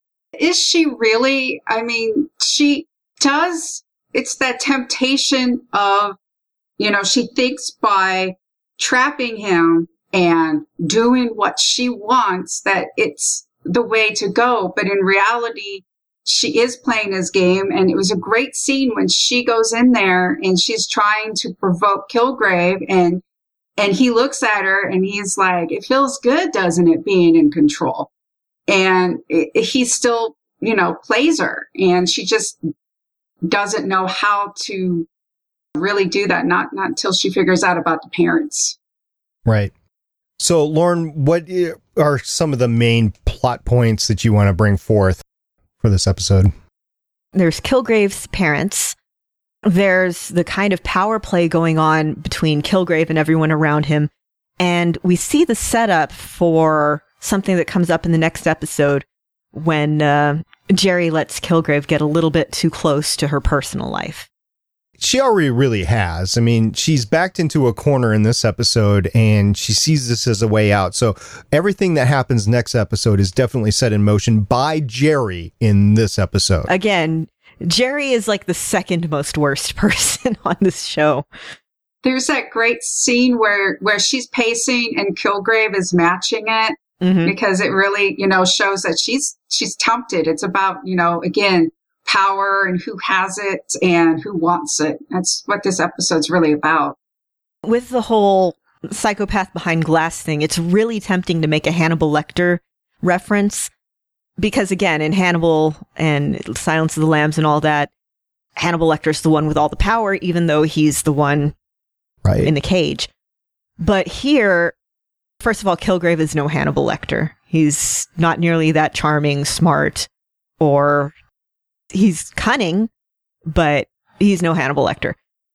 Is she really? I mean, she does. It's that temptation of, you know, she thinks by trapping him and doing what she wants that it's the way to go. But in reality, she is playing his game, and it was a great scene when she goes in there and she's trying to provoke Kilgrave, and and he looks at her and he's like, "It feels good, doesn't it, being in control?" And it, he still, you know, plays her, and she just doesn't know how to really do that. Not not until she figures out about the parents. Right. So, Lauren, what are some of the main plot points that you want to bring forth for this episode? There's Kilgrave's parents. There's the kind of power play going on between Kilgrave and everyone around him. And we see the setup for something that comes up in the next episode when uh, Jerry lets Kilgrave get a little bit too close to her personal life. She already really has. I mean, she's backed into a corner in this episode, and she sees this as a way out. So everything that happens next episode is definitely set in motion by Jerry in this episode. Again, Jerry is like the second most worst person on this show. There's that great scene where, where she's pacing and Kilgrave is matching it mm-hmm. because it really, you know, shows that she's, she's tempted. It's about, you know, again, power and who has it and who wants it. That's what this episode's really about. With the whole psychopath behind glass thing, it's really tempting to make a Hannibal Lecter reference because, again, in Hannibal and Silence of the Lambs and all that, Hannibal Lecter's the one with all the power, even though he's the one right in the cage. But here, first of all, Kilgrave is no Hannibal Lecter. He's not nearly that charming, smart, or he's cunning, but he's no Hannibal Lecter.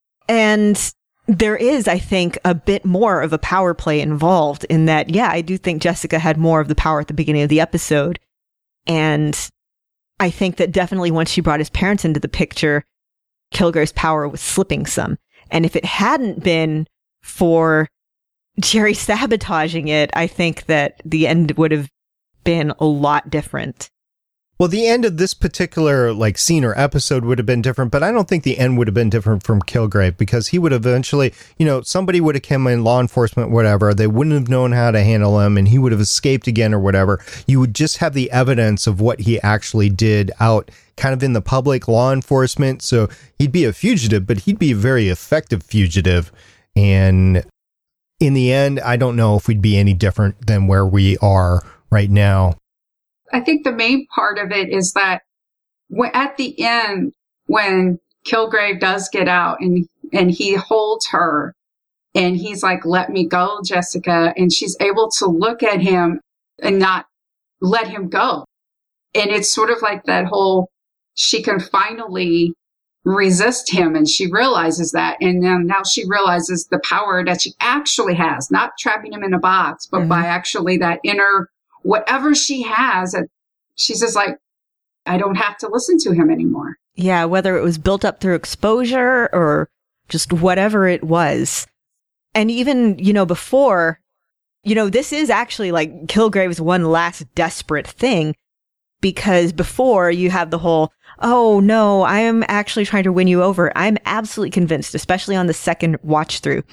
And there is, I think, a bit more of a power play involved in that, yeah, I do think Jessica had more of the power at the beginning of the episode. And I think that definitely once she brought his parents into the picture, Kilgrave's power was slipping some. And if it hadn't been for Jerry sabotaging it, I think that the end would have been a lot different. Well, the end of this particular like scene or episode would have been different, but I don't think the end would have been different from Kilgrave because he would eventually, you know, somebody would have come in, law enforcement, whatever. They wouldn't have known how to handle him and he would have escaped again or whatever. You would just have the evidence of what he actually did out kind of in the public, law enforcement. So he'd be a fugitive, but he'd be a very effective fugitive. And in the end, I don't know if we'd be any different than where we are right now. I think the main part of it is that at the end, when Kilgrave does get out and, and he holds her and he's like, "Let me go, Jessica." And she's able to look at him and not let him go. And it's sort of like that whole, she can finally resist him and she realizes that. And then now she realizes the power that she actually has, not trapping him in a box, but mm-hmm. by actually that inner whatever she has, she's just like, I don't have to listen to him anymore. Yeah, whether it was built up through exposure or just whatever it was. And even, you know, before, you know, this is actually like Kilgrave's one last desperate thing, because before you have the whole, oh no, I am actually trying to win you over. I'm absolutely convinced, especially on the second watch through,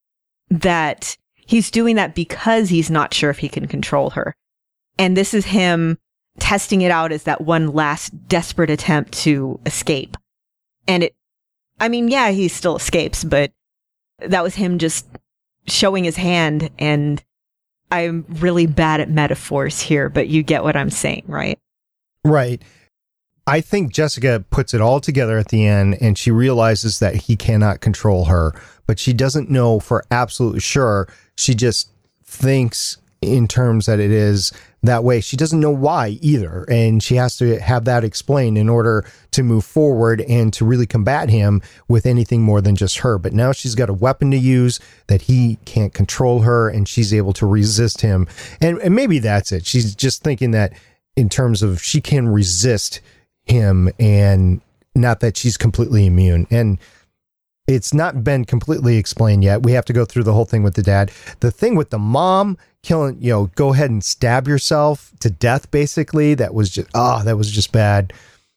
that he's doing that because he's not sure if he can control her. And this is him testing it out as that one last desperate attempt to escape. And it, I mean, yeah, he still escapes, but that was him just showing his hand. And I'm really bad at metaphors here, but you get what I'm saying, right? Right. I think Jessica puts it all together at the end and she realizes that he cannot control her, but she doesn't know for absolutely sure. She just thinks in terms that it is that way. She doesn't know why either. And she has to have that explained in order to move forward and to really combat him with anything more than just her. But now she's got a weapon to use that he can't control her, and she's able to resist him. And, and maybe that's it. She's just thinking that in terms of she can resist him, and not that she's completely immune. And it's not been completely explained yet. We have to go through the whole thing with the dad. The thing with the mom killing, you know, go ahead and stab yourself to death, basically. That was just, ah, oh, that was just bad.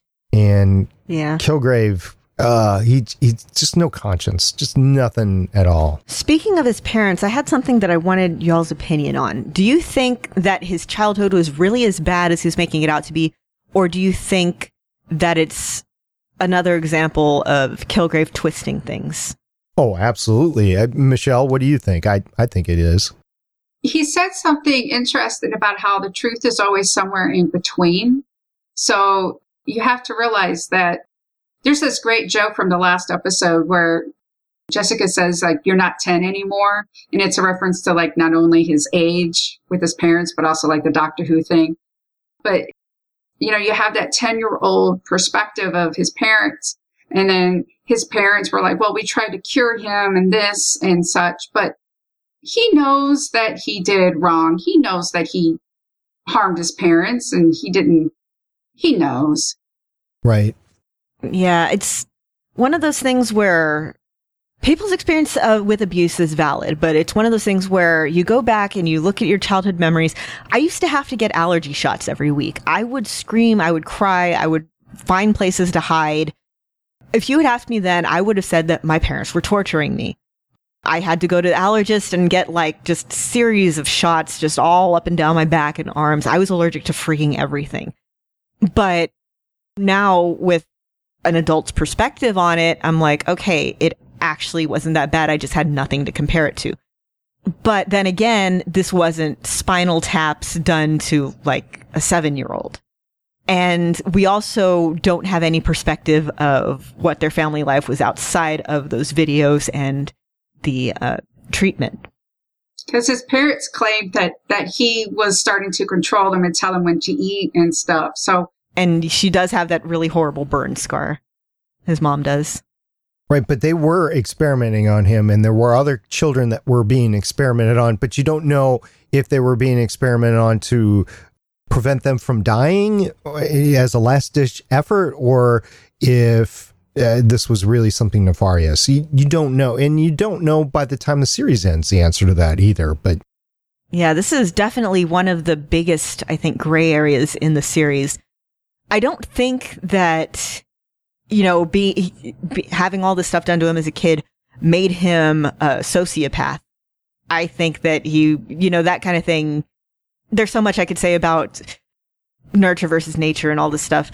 And yeah, Kilgrave, uh, he, he's just no conscience, just nothing at all. Speaking of his parents, I had something that I wanted y'all's opinion on. Do you think that his childhood was really as bad as he was making it out to be? Or do you think that it's another example of Kilgrave twisting things? Oh, absolutely. Uh, Michelle, what do you think? I, I think it is. He said something interesting about how the truth is always somewhere in between. So you have to realize that there's this great joke from the last episode where Jessica says, like, you're not ten anymore. And it's a reference to, like, not only his age with his parents, but also, like, the Doctor Who thing. But, you know, you have that ten-year-old perspective of his parents. And then his parents were like, well, we tried to cure him and this and such. But he knows that he did wrong. He knows that he harmed his parents, and he didn't, he knows. Right. Yeah, it's one of those things where people's experience uh, with abuse is valid, but it's one of those things where you go back and you look at your childhood memories. I used to have to get allergy shots every week. I would scream, I would cry, I would find places to hide. If you had asked me then, I would have said that my parents were torturing me. I had to go to the allergist and get like just series of shots just all up and down my back and arms. I was allergic to freaking everything. But now with an adult's perspective on it, I'm like, okay, it actually wasn't that bad. I just had nothing to compare it to. But then again, this wasn't spinal taps done to like a seven-year-old. And we also don't have any perspective of what their family life was outside of those videos and the uh, treatment. Because his parents claimed that, that he was starting to control them and tell them when to eat and stuff. So, and she does have that really horrible burn scar. His mom does. Right, but they were experimenting on him, and there were other children that were being experimented on, but you don't know if they were being experimented on to prevent them from dying as a last-ditch effort, or if uh, this was really something nefarious. You, you don't know, and you don't know by the time the series ends the answer to that either, but... Yeah, this is definitely one of the biggest, I think, gray areas in the series. I don't think that... you know, be, be having all this stuff done to him as a kid made him a sociopath. I think that he, you know, that kind of thing. There's so much I could say about nurture versus nature and all this stuff,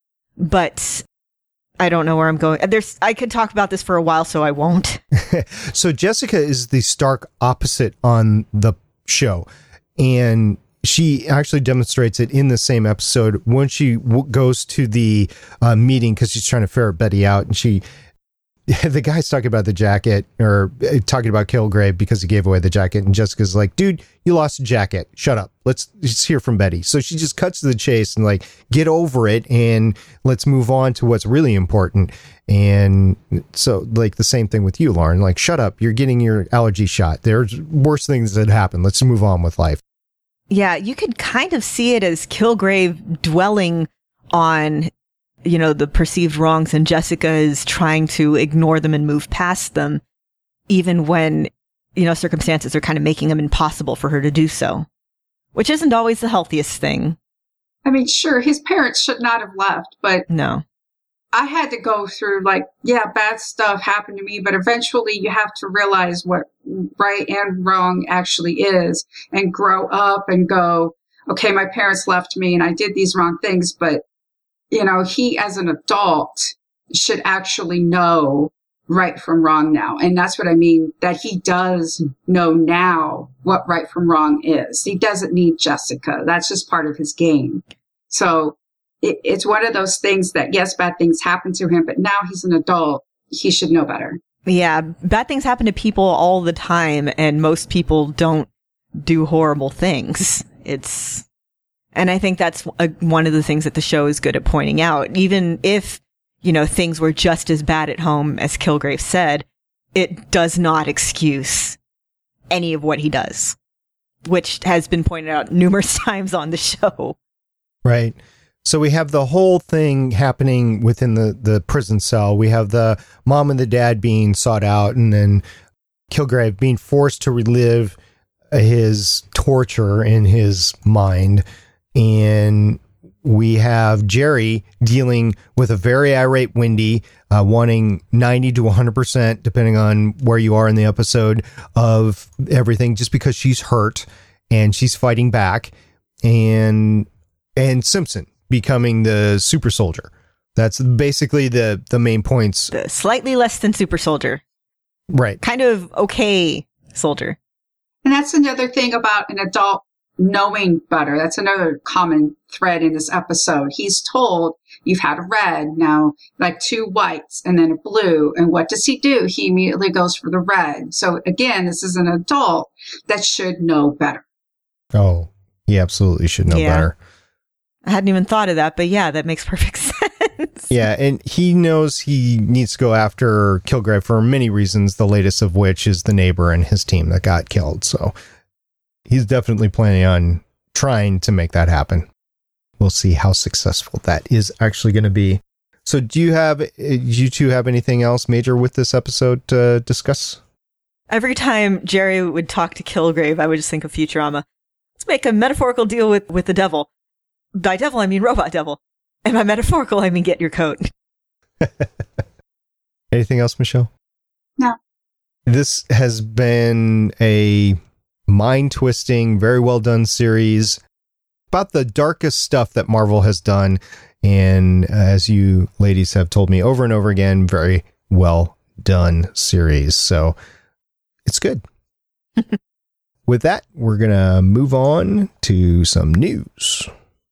but I don't know where I'm going. There's, I could talk about this for a while, so I won't. So Jessica is the stark opposite on the show, and she actually demonstrates it in the same episode when she w- goes to the uh, meeting because she's trying to ferret Betty out. And she, the guy's talking about the jacket or uh, talking about Kilgrave because he gave away the jacket. And Jessica's like, dude, you lost a jacket. Shut up. Let's just hear from Betty. So she just cuts to the chase and like, get over it. And let's move on to what's really important. And so like the same thing with you, Lauren, like, shut up. You're getting your allergy shot. There's worse things that happen. Let's move on with life. Yeah, you could kind of see it as Kilgrave dwelling on, you know, the perceived wrongs, and Jessica is trying to ignore them and move past them, even when, you know, circumstances are kind of making them impossible for her to do so, which isn't always the healthiest thing. I mean, sure, his parents should not have left, but no. I had to go through, like, yeah, bad stuff happened to me, but eventually you have to realize what right and wrong actually is and grow up and go, okay, my parents left me and I did these wrong things, but, you know, he as an adult should actually know right from wrong now. And that's what I mean, that he does know now what right from wrong is. He doesn't need Jessica. That's just part of his game. So it, it's one of those things that, yes, bad things happen to him, but now he's an adult. He should know better. Yeah, bad things happen to people all the time, and most people don't do horrible things. It's, and I think that's a, one of the things that the show is good at pointing out. Even if, you know, things were just as bad at home as Kilgrave said, it does not excuse any of what he does, which has been pointed out numerous times on the show. Right. So we have the whole thing happening within the, the prison cell. We have the mom and the dad being sought out, and then Kilgrave being forced to relive his torture in his mind. And we have Jerry dealing with a very irate Wendy, uh, wanting ninety to one hundred percent, depending on where you are in the episode, of everything, just because she's hurt and she's fighting back. And and Simpson becoming the super soldier. That's basically the, the main points. The slightly less than super soldier. Right. Kind of okay soldier. And that's another thing about an adult knowing better. That's another common thread in this episode. He's told, you've had a red, now like two whites and then a blue. And what does he do? He immediately goes for the red. So again, this is an adult that should know better. Oh, he absolutely should know Yeah. better. I hadn't even thought of that, but yeah, that makes perfect sense. Yeah, and he knows he needs to go after Kilgrave for many reasons, the latest of which is the neighbor and his team that got killed. So he's definitely planning on trying to make that happen. We'll see how successful that is actually going to be. So do you have, you two have anything else major with this episode to discuss? Every time Jerry would talk to Kilgrave, I would just think of Futurama. Let's make a metaphorical deal with, with the devil. By devil, I mean robot devil. And by metaphorical, I mean get your coat. Anything else, Michelle? No. This has been a mind-twisting, very well done series about the darkest stuff that Marvel has done. And as you ladies have told me over and over again, very well done series. So it's good. With that, we're going to move on to some news.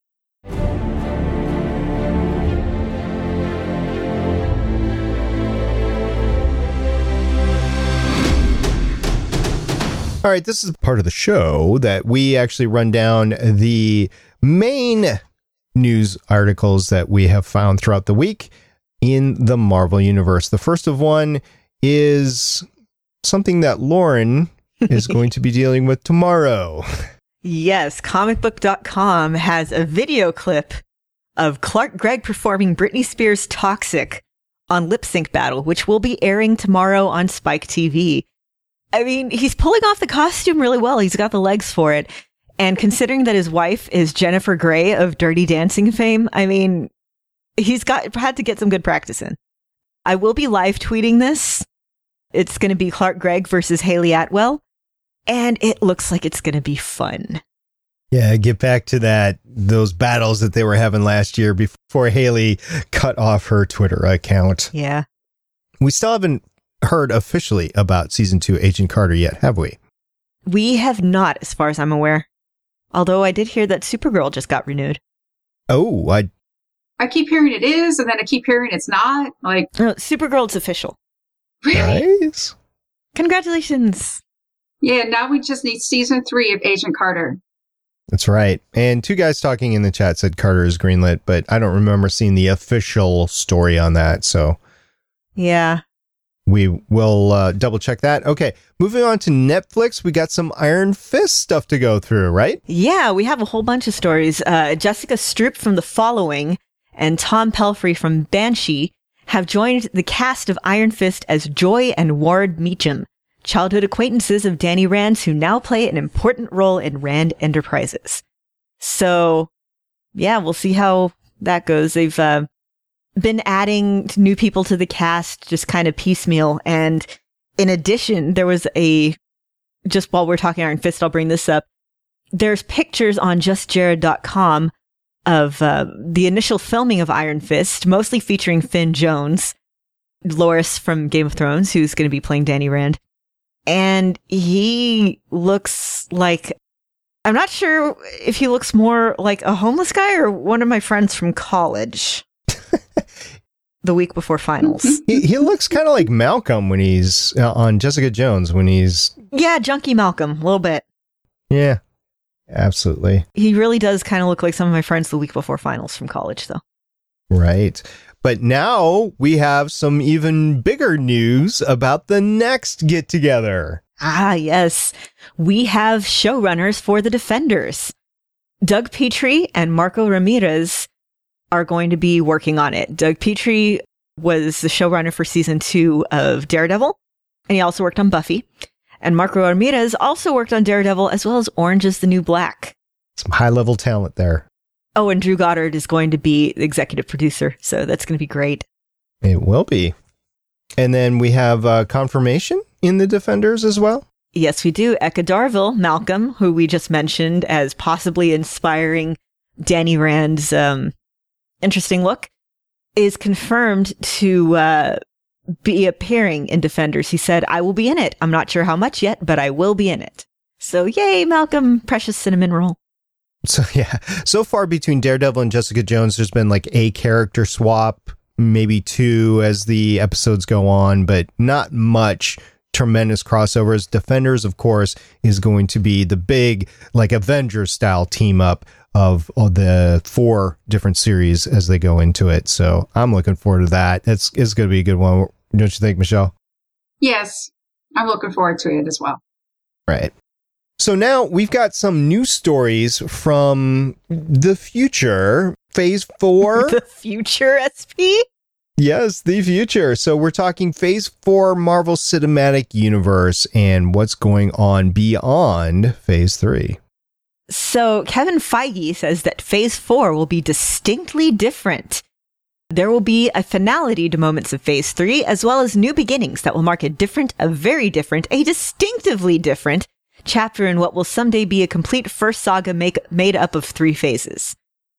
All right, this is part of the show that we actually run down the main news articles that we have found throughout the week in the Marvel Universe. The first of one is something that Lauren is going to be dealing with tomorrow. Yes, comic book dot com has a video clip of Clark Gregg performing Britney Spears' Toxic on Lip Sync Battle, which will be airing tomorrow on Spike T V. I mean, he's pulling off the costume really well. He's got the legs for it. And considering that his wife is Jennifer Grey of Dirty Dancing fame, I mean, he's got had to get some good practice in. I will be live tweeting this. It's going to be Clark Gregg versus Haley Atwell. And it looks like it's going to be fun. Yeah, get back to that, those battles that they were having last year before Haley cut off her Twitter account. Yeah. We still haven't heard officially about season two Agent Carter yet, have we? We have not, as far as I'm aware. Although I did hear that Supergirl just got renewed. Oh, I... I keep hearing it is, and then I keep hearing it's not. Like, No, Supergirl's official. really? Nice. Congratulations. Yeah, now we just need season three of Agent Carter. That's right. And two guys talking in the chat said Carter is greenlit, but I don't remember seeing the official story on that, so Yeah. we will uh, double check that. Okay, moving on to Netflix, we got some Iron Fist stuff to go through, right? Yeah, we have a whole bunch of stories. Uh, Jessica Stroup from The Following and Tom Pelphrey from Banshee have joined the cast of Iron Fist as Joy and Ward Meacham, childhood acquaintances of Danny Rand's who now play an important role in Rand Enterprises. So, yeah, we'll see how that goes. They've uh, been adding new people to the cast just kind of piecemeal. And in addition, there was a, just while we're talking Iron Fist, I'll bring this up. There's pictures on just jared dot com of uh, the initial filming of Iron Fist, mostly featuring Finn Jones, Loras from Game of Thrones, who's going to be playing Danny Rand. And he looks like, I'm not sure if he looks more like a homeless guy or one of my friends from college. The week before finals. He, he looks kind of like Malcolm when he's uh, on Jessica Jones, when he's... Yeah, Junkie Malcolm, a little bit. Yeah, absolutely. He really does kind of look like some of my friends the week before finals from college, though. Right. But now we have some even bigger news about the next get-together. Ah, yes. We have showrunners for The Defenders. Doug Petrie and Marco Ramirez are going to be working on it. Doug Petrie was the showrunner for season two of Daredevil, and he also worked on Buffy. And Marco Ramirez also worked on Daredevil as well as Orange is the New Black. Some high-level talent there. Oh, and Drew Goddard is going to be the executive producer, so that's going to be great. It will be. And then we have uh, confirmation in The Defenders as well? Yes, we do. Eka Darville, Malcolm, who we just mentioned as possibly inspiring Danny Rand's um, interesting look, is confirmed to uh, be appearing in Defenders. He said, I will be in it. I'm not sure how much yet, but I will be in it. So yay, Malcolm, precious cinnamon roll. So yeah, so far between Daredevil and Jessica Jones, there's been like a character swap, maybe two as the episodes go on, but not much tremendous crossovers. Defenders, of course, is going to be the big, like Avengers style team up of all the four different series as they go into it. So I'm looking forward to that. It's, it's going to be a good one. Don't you think, Michelle? Yes, I'm looking forward to it as well. Right. So now we've got some news stories from the future, phase four. The future, S P? Yes, the future. So we're talking phase four Marvel Cinematic Universe and what's going on beyond phase three. So Kevin Feige says that phase four will be distinctly different. There will be a finality to moments of phase three, as well as new beginnings that will mark a different, a very different, a distinctively different chapter in what will someday be a complete first saga make, made up of three phases.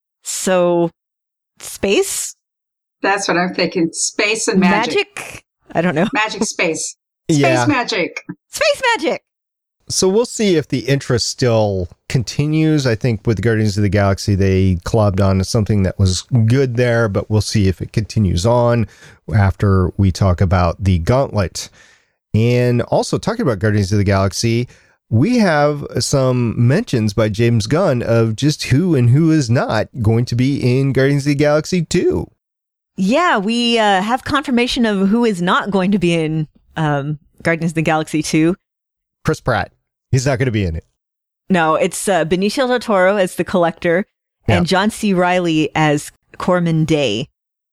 So, space? That's what I'm thinking. Space and magic. Magic? I don't know. Magic space. Space Yeah. magic. Space magic! So we'll see if the interest still continues. I think with Guardians of the Galaxy, they clubbed on something that was good there, but we'll see if it continues on after we talk about the Gauntlet. And also talking about Guardians of the Galaxy, we have some mentions by James Gunn of just who and who is not going to be in Guardians of the Galaxy two. Yeah, we uh, have confirmation of who is not going to be in um, Guardians of the Galaxy two. Chris Pratt. He's not going to be in it. No, it's uh, Benicio del Toro as the Collector Yeah. and John C. Reilly as Corman Day.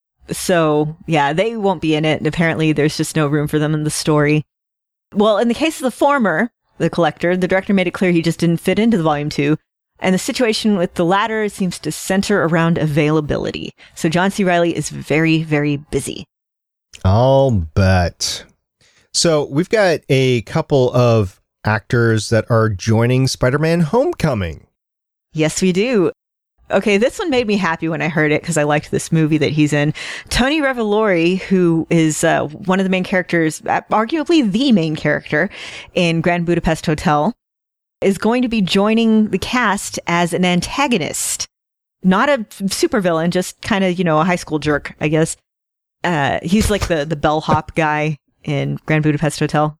So, yeah, they won't be in it. And apparently there's just no room for them in the story. Well, in the case of the former, the Collector, the director made it clear he just didn't fit into the volume two. And the situation with the latter seems to center around availability. So John C. Reilly is very, very busy. I'll bet. So we've got a couple of actors that are joining Spider-Man Homecoming. Yes, we do. Okay, this one made me happy when I heard it because I liked this movie that he's in. Tony Revolori, who is uh, one of the main characters, arguably the main character in Grand Budapest Hotel, is going to be joining the cast as an antagonist. Not a supervillain, just kind of, you know, a high school jerk, I guess. Uh, he's like the, the bellhop guy in Grand Budapest Hotel.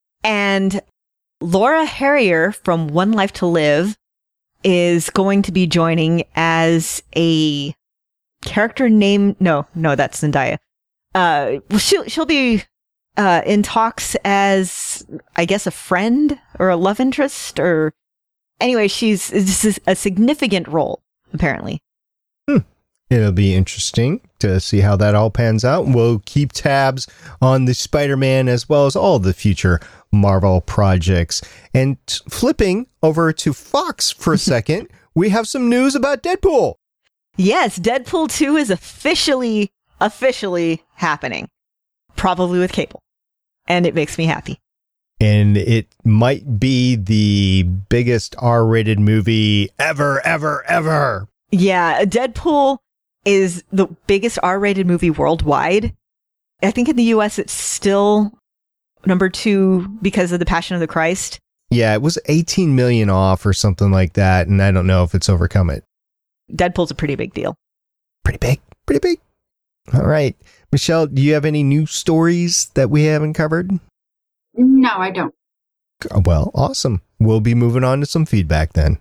And Laura Harrier from One Life to Live is going to be joining as a character named, no, no, that's Zendaya. Uh, she'll, she'll be, uh, in talks as, I guess, a friend or a love interest or anyway, she's, this is a significant role, apparently. Hmm. It'll be interesting to see how that all pans out. We'll keep tabs on the Spider-Man as well as all the future Marvel projects. And t- flipping over to Fox for a second, we have some news about Deadpool. Yes, Deadpool two is officially, officially happening. Probably with cable. And it makes me happy. And it might be the biggest R-rated movie ever, ever, ever. Yeah, Deadpool is the biggest R-rated movie worldwide. I think in the U S it's still number two because of The Passion of the Christ. Yeah, it was eighteen million off or something like that, and I don't know if it's overcome it. Deadpool's a pretty big deal. Pretty big, pretty big. All right. Michelle, do you have any new stories that we haven't covered? No, I don't. Well, awesome. we'll be moving on to some feedback then.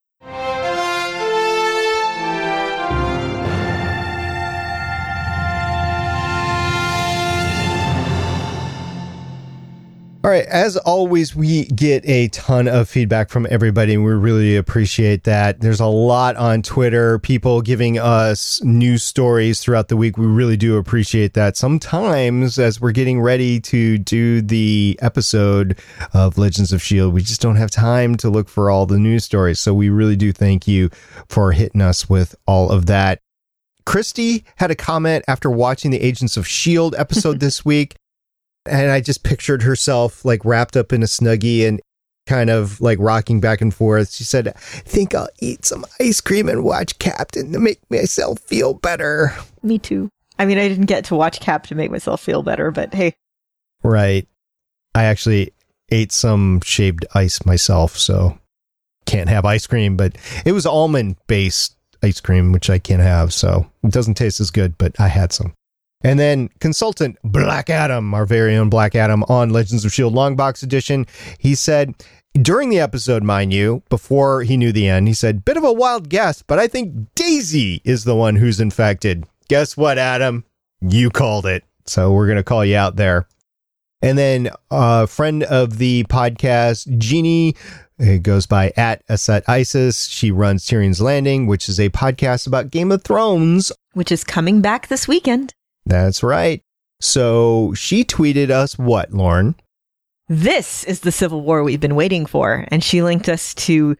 All right, as always, we get a ton of feedback from everybody, and we really appreciate that. There's a lot on Twitter, people giving us news stories throughout the week. We really do appreciate that. Sometimes, as we're getting ready to do the episode of Legends of S H I E L D, we just don't have time to look for all the news stories. So we really do thank you for hitting us with all of that. Christy had a comment after watching the Agents of S H I E L D episode this week. And I just pictured herself like wrapped up in a Snuggie and kind of like rocking back and forth. She said, I think I'll eat some ice cream and watch Captain to make myself feel better. Me too. I mean, I didn't get to watch Cap to make myself feel better, but hey. Right. I actually ate some shaved ice myself, so can't have ice cream, but it was almond based ice cream, which I can't have. So it doesn't taste as good, but I had some. And then consultant Black Adam, our very own Black Adam on Legends of S H I E L D Longbox Edition, he said, during the episode, mind you, before he knew the end, he said, bit of a wild guess, but I think Daisy is the one who's infected. Guess what, Adam? You called it. So we're going to call you out there. And then a friend of the podcast, Jeannie, it goes by at Aset Isis. She runs Tyrion's Landing, which is a podcast about Game of Thrones. Which is coming back this weekend. That's right. So she tweeted us what, Lauren? This is the Civil War we've been waiting for. And she linked us to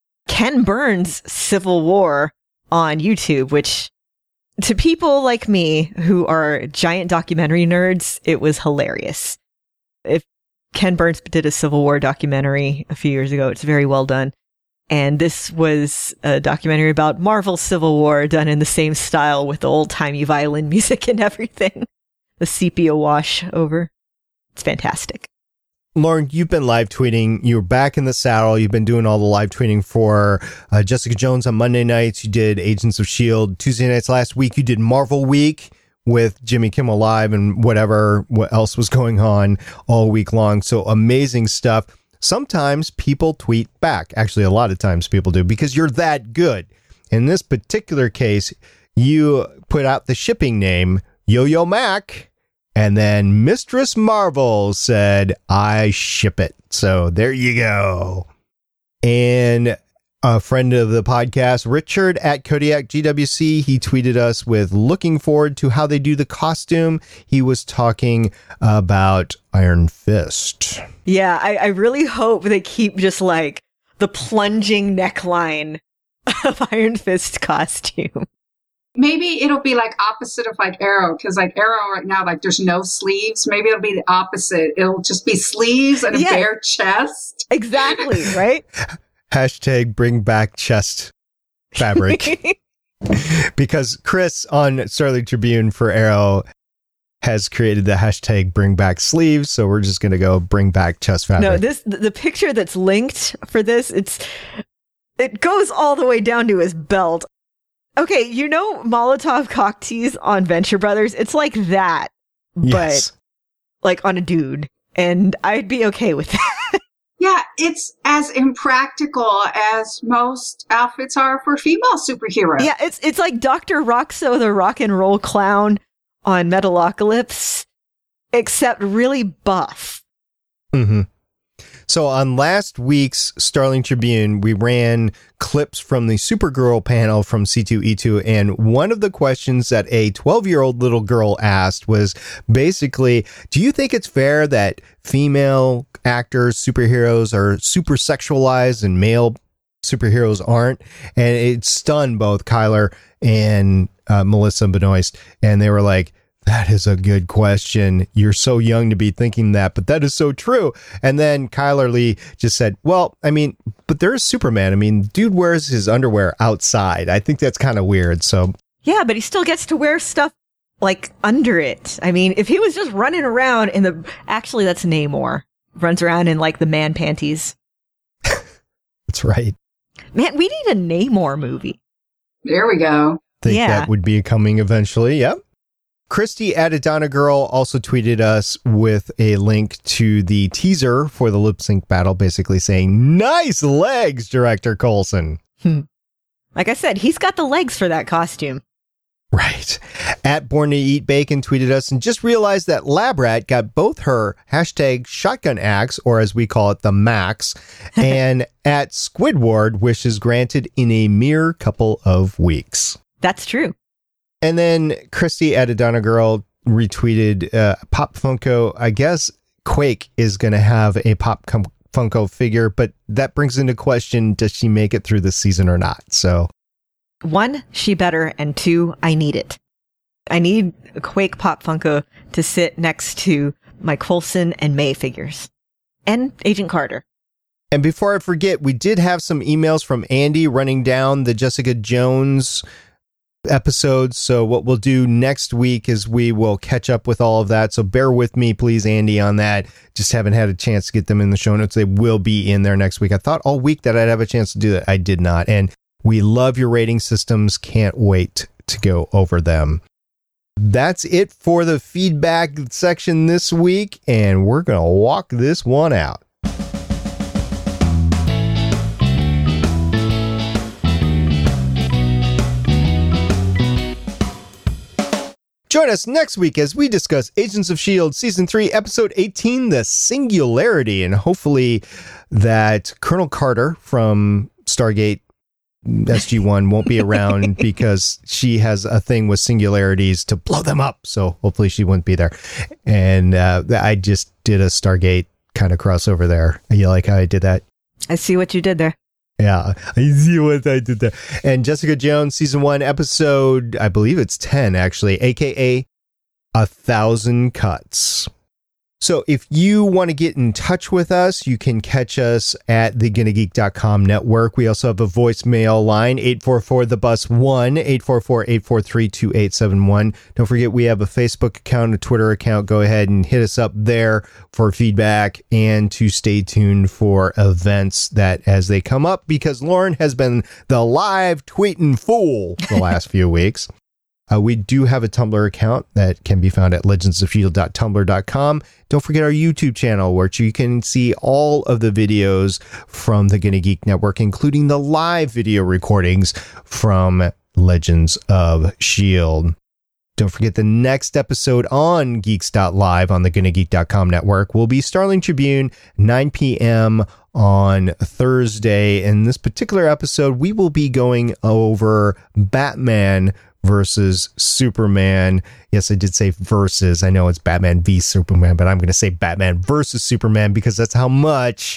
Ken Burns' Civil War on YouTube, which to people like me who are giant documentary nerds, it was hilarious. If Ken Burns did a Civil War documentary a few years ago, it's very well done. And this was a documentary about Marvel's Civil War done in the same style with the old-timey violin music and everything. The sepia wash over. It's fantastic. Lauren, you've been live tweeting. You're back in the saddle. You've been doing all the live tweeting for uh, Jessica Jones on Monday nights. You did Agents of S H I E L D Tuesday nights last week. You did Marvel Week with Jimmy Kimmel Live and whatever what else was going on all week long. So amazing stuff. Sometimes people tweet back. Actually, a lot of times people do because you're that good. In this particular case, you put out the shipping name Yo-Yo Mac, and then Mistress Marvel said, I ship it. So there you go. And a friend of the podcast, Richard at Kodiak G W C, he tweeted us with looking forward to how they do the costume. He was talking about Iron Fist. Yeah, I, I really hope they keep just like the plunging neckline of Iron Fist costume. Maybe it'll be like opposite of like Arrow, because like Arrow right now, like there's no sleeves. Maybe it'll be the opposite. It'll just be sleeves and a yeah. bare chest. Exactly, right? Hashtag bring back chest fabric. Because Chris on Starling Tribune for Arrow has created the hashtag bring back sleeves. So we're just going to go bring back chest fabric. No, this the picture that's linked for this, it's it goes all the way down to his belt. Okay, you know Molotov cocktease on Venture Brothers? It's like that, yes. But like on a dude. And I'd be okay with that. Yeah, it's as impractical as most outfits are for female superheroes. Yeah, it's it's like Doctor Roxo, the rock and roll clown on Metalocalypse, except really buff. Mm-hmm. So on last week's Starling Tribune, we ran clips from the Supergirl panel from C two E two, and one of the questions that a twelve-year-old little girl asked was basically, do you think it's fair that female actors, superheroes are super sexualized and male superheroes aren't? And it stunned both Kyler and uh, Melissa Benoist, and they were like, that is a good question. You're so young to be thinking that, but that is so true. And then Kyler Lee just said, well, I mean, but there's Superman. I mean, dude wears his underwear outside. I think that's kind of weird. So yeah, but he still gets to wear stuff like under it. I mean, if he was just running around in the, actually that's Namor, runs around in like the man panties. That's right. Man, we need a Namor movie. There we go. Think yeah. that would be coming eventually. Yep. Christy Adidana Girl also tweeted us with a link to the teaser for the lip sync battle, basically saying, "Nice legs, Director Coulson." Hmm. Like I said, he's got the legs for that costume. Right. At Born to Eat Bacon tweeted us and just realized that Labrat got both her hashtag shotgun axe, or as we call it, the max, and at Squidward wishes granted in a mere couple of weeks. That's true. And then Christy Adidana Girl retweeted uh, Pop Funko. I guess Quake is going to have a Pop Com- Funko figure, but that brings into question, does she make it through the season or not? So, one, she better, and two, I need it. I need a Quake Pop Funko to sit next to my Coulson and May figures. And Agent Carter. And before I forget, we did have some emails from Andy running down the Jessica Jones episodes. So what we'll do next week is we will catch up with all of that. So bear with me, please, Andy, on that. Just haven't had a chance to get them in the show notes. They will be in there next week. I thought all week that I'd have a chance to do that. I did not. And we love your rating systems. Can't wait to go over them. That's it for the feedback section this week, and we're going to walk this one out. Join us next week as we discuss Agents of S H I E L D Season three, Episode eighteen, The Singularity, and hopefully that Colonel Carter from Stargate S G one won't be around because she has a thing with singularities to blow them up. So hopefully she won't be there. And uh, I just did a Stargate kind of crossover there. You like how I did that? I see what you did there. Yeah, I see what I did there. And Jessica Jones, season one, episode, I believe it's ten, actually, a k a. A Thousand Cuts. So if you want to get in touch with us, you can catch us at the gonna geek dot com network. We also have a voicemail line, eight four four the bus one, eight four four, eight four three, two eight seven one. Don't forget, we have a Facebook account, a Twitter account. Go ahead and hit us up there for feedback and to stay tuned for events that as they come up, because Lauren has been the live tweeting fool the last few weeks. Uh, we do have a Tumblr account that can be found at legends of shield dot tumblr dot com. Don't forget our YouTube channel, where you can see all of the videos from the Gonna Geek Network, including the live video recordings from Legends of S H I E L D. Don't forget the next episode on Geeks dot live on the gonna geek dot com network will be Starling Tribune, nine p.m. on Thursday. In this particular episode, we will be going over Batman versus Superman. Yes, I did say versus. I know it's Batman v Superman, but I'm going to say Batman versus Superman because that's how much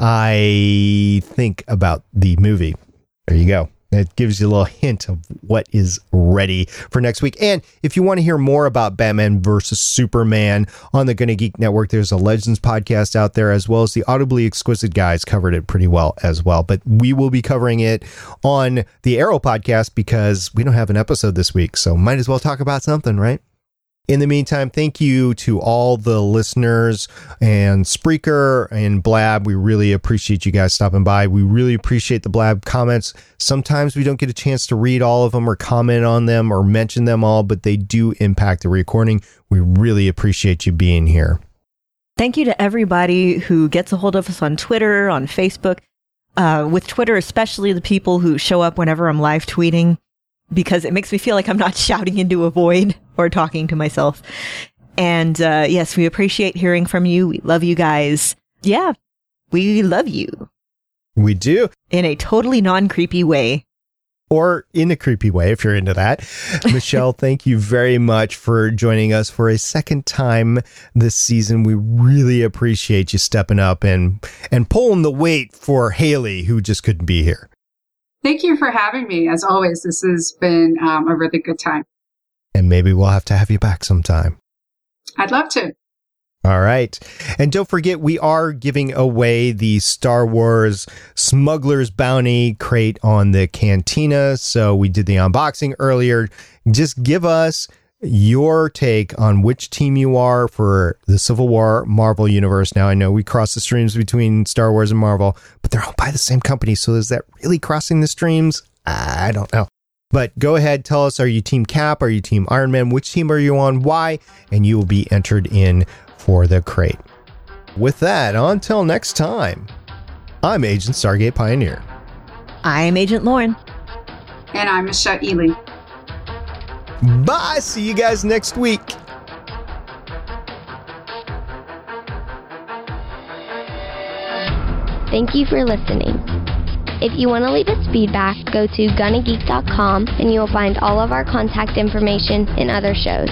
I think about the movie. There you go. It gives you a little hint of what is ready for next week. And if you want to hear more about Batman versus Superman on the Gonna Geek Network, there's a Legends podcast out there, as well as the Audibly Exquisite guys covered it pretty well as well. But we will be covering it on the Arrow podcast because we don't have an episode this week. So might as well talk about something, right? In the meantime, thank you to all the listeners and Spreaker and Blab. We really appreciate you guys stopping by. We really appreciate the Blab comments. Sometimes we don't get a chance to read all of them or comment on them or mention them all, but they do impact the recording. We really appreciate you being here. Thank you to everybody who gets a hold of us on Twitter, on Facebook. Uh, with Twitter, especially the people who show up whenever I'm live tweeting, because it makes me feel like I'm not shouting into a void or talking to myself. And uh, yes, we appreciate hearing from you. We love you guys. Yeah, we love you. We do. In a totally non-creepy way. Or in a creepy way, if you're into that. Michelle, thank you very much for joining us for a second time this season. We really appreciate you stepping up and, and pulling the weight for Haley, who just couldn't be here. Thank you for having me. As always, this has been um, a really good time. And maybe we'll have to have you back sometime. I'd love to. All right. And don't forget, we are giving away the Star Wars Smuggler's Bounty crate on the Cantina. So we did the unboxing earlier. Just give us your take on which team you are for the Civil War Marvel universe. Now, I know we cross the streams between Star Wars and Marvel, but they're all by the same company. So is that really crossing the streams? I don't know. But go ahead, tell us, are you Team Cap? Are you Team Iron Man? Which team are you on? Why? And you will be entered in for the crate. With that, until next time, I'm Agent Stargate Pioneer. I'm Agent Lauren. And I'm Michelle Ely. Bye. See you guys next week. Thank you for listening. If you want to leave us feedback, go to gonna geek dot com and you'll find all of our contact information and other shows.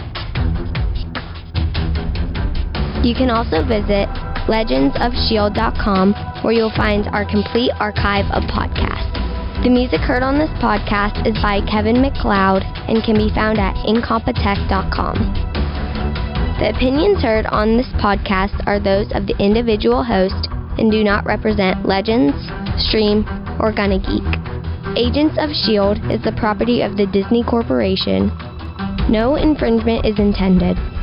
You can also visit legends of shield dot com where you'll find our complete archive of podcasts. The music heard on this podcast is by Kevin MacLeod and can be found at incompetech dot com. The opinions heard on this podcast are those of the individual host and do not represent Legends, Stream, or Gonna Geek. Agents of S H I E L D is the property of the Disney Corporation. No infringement is intended.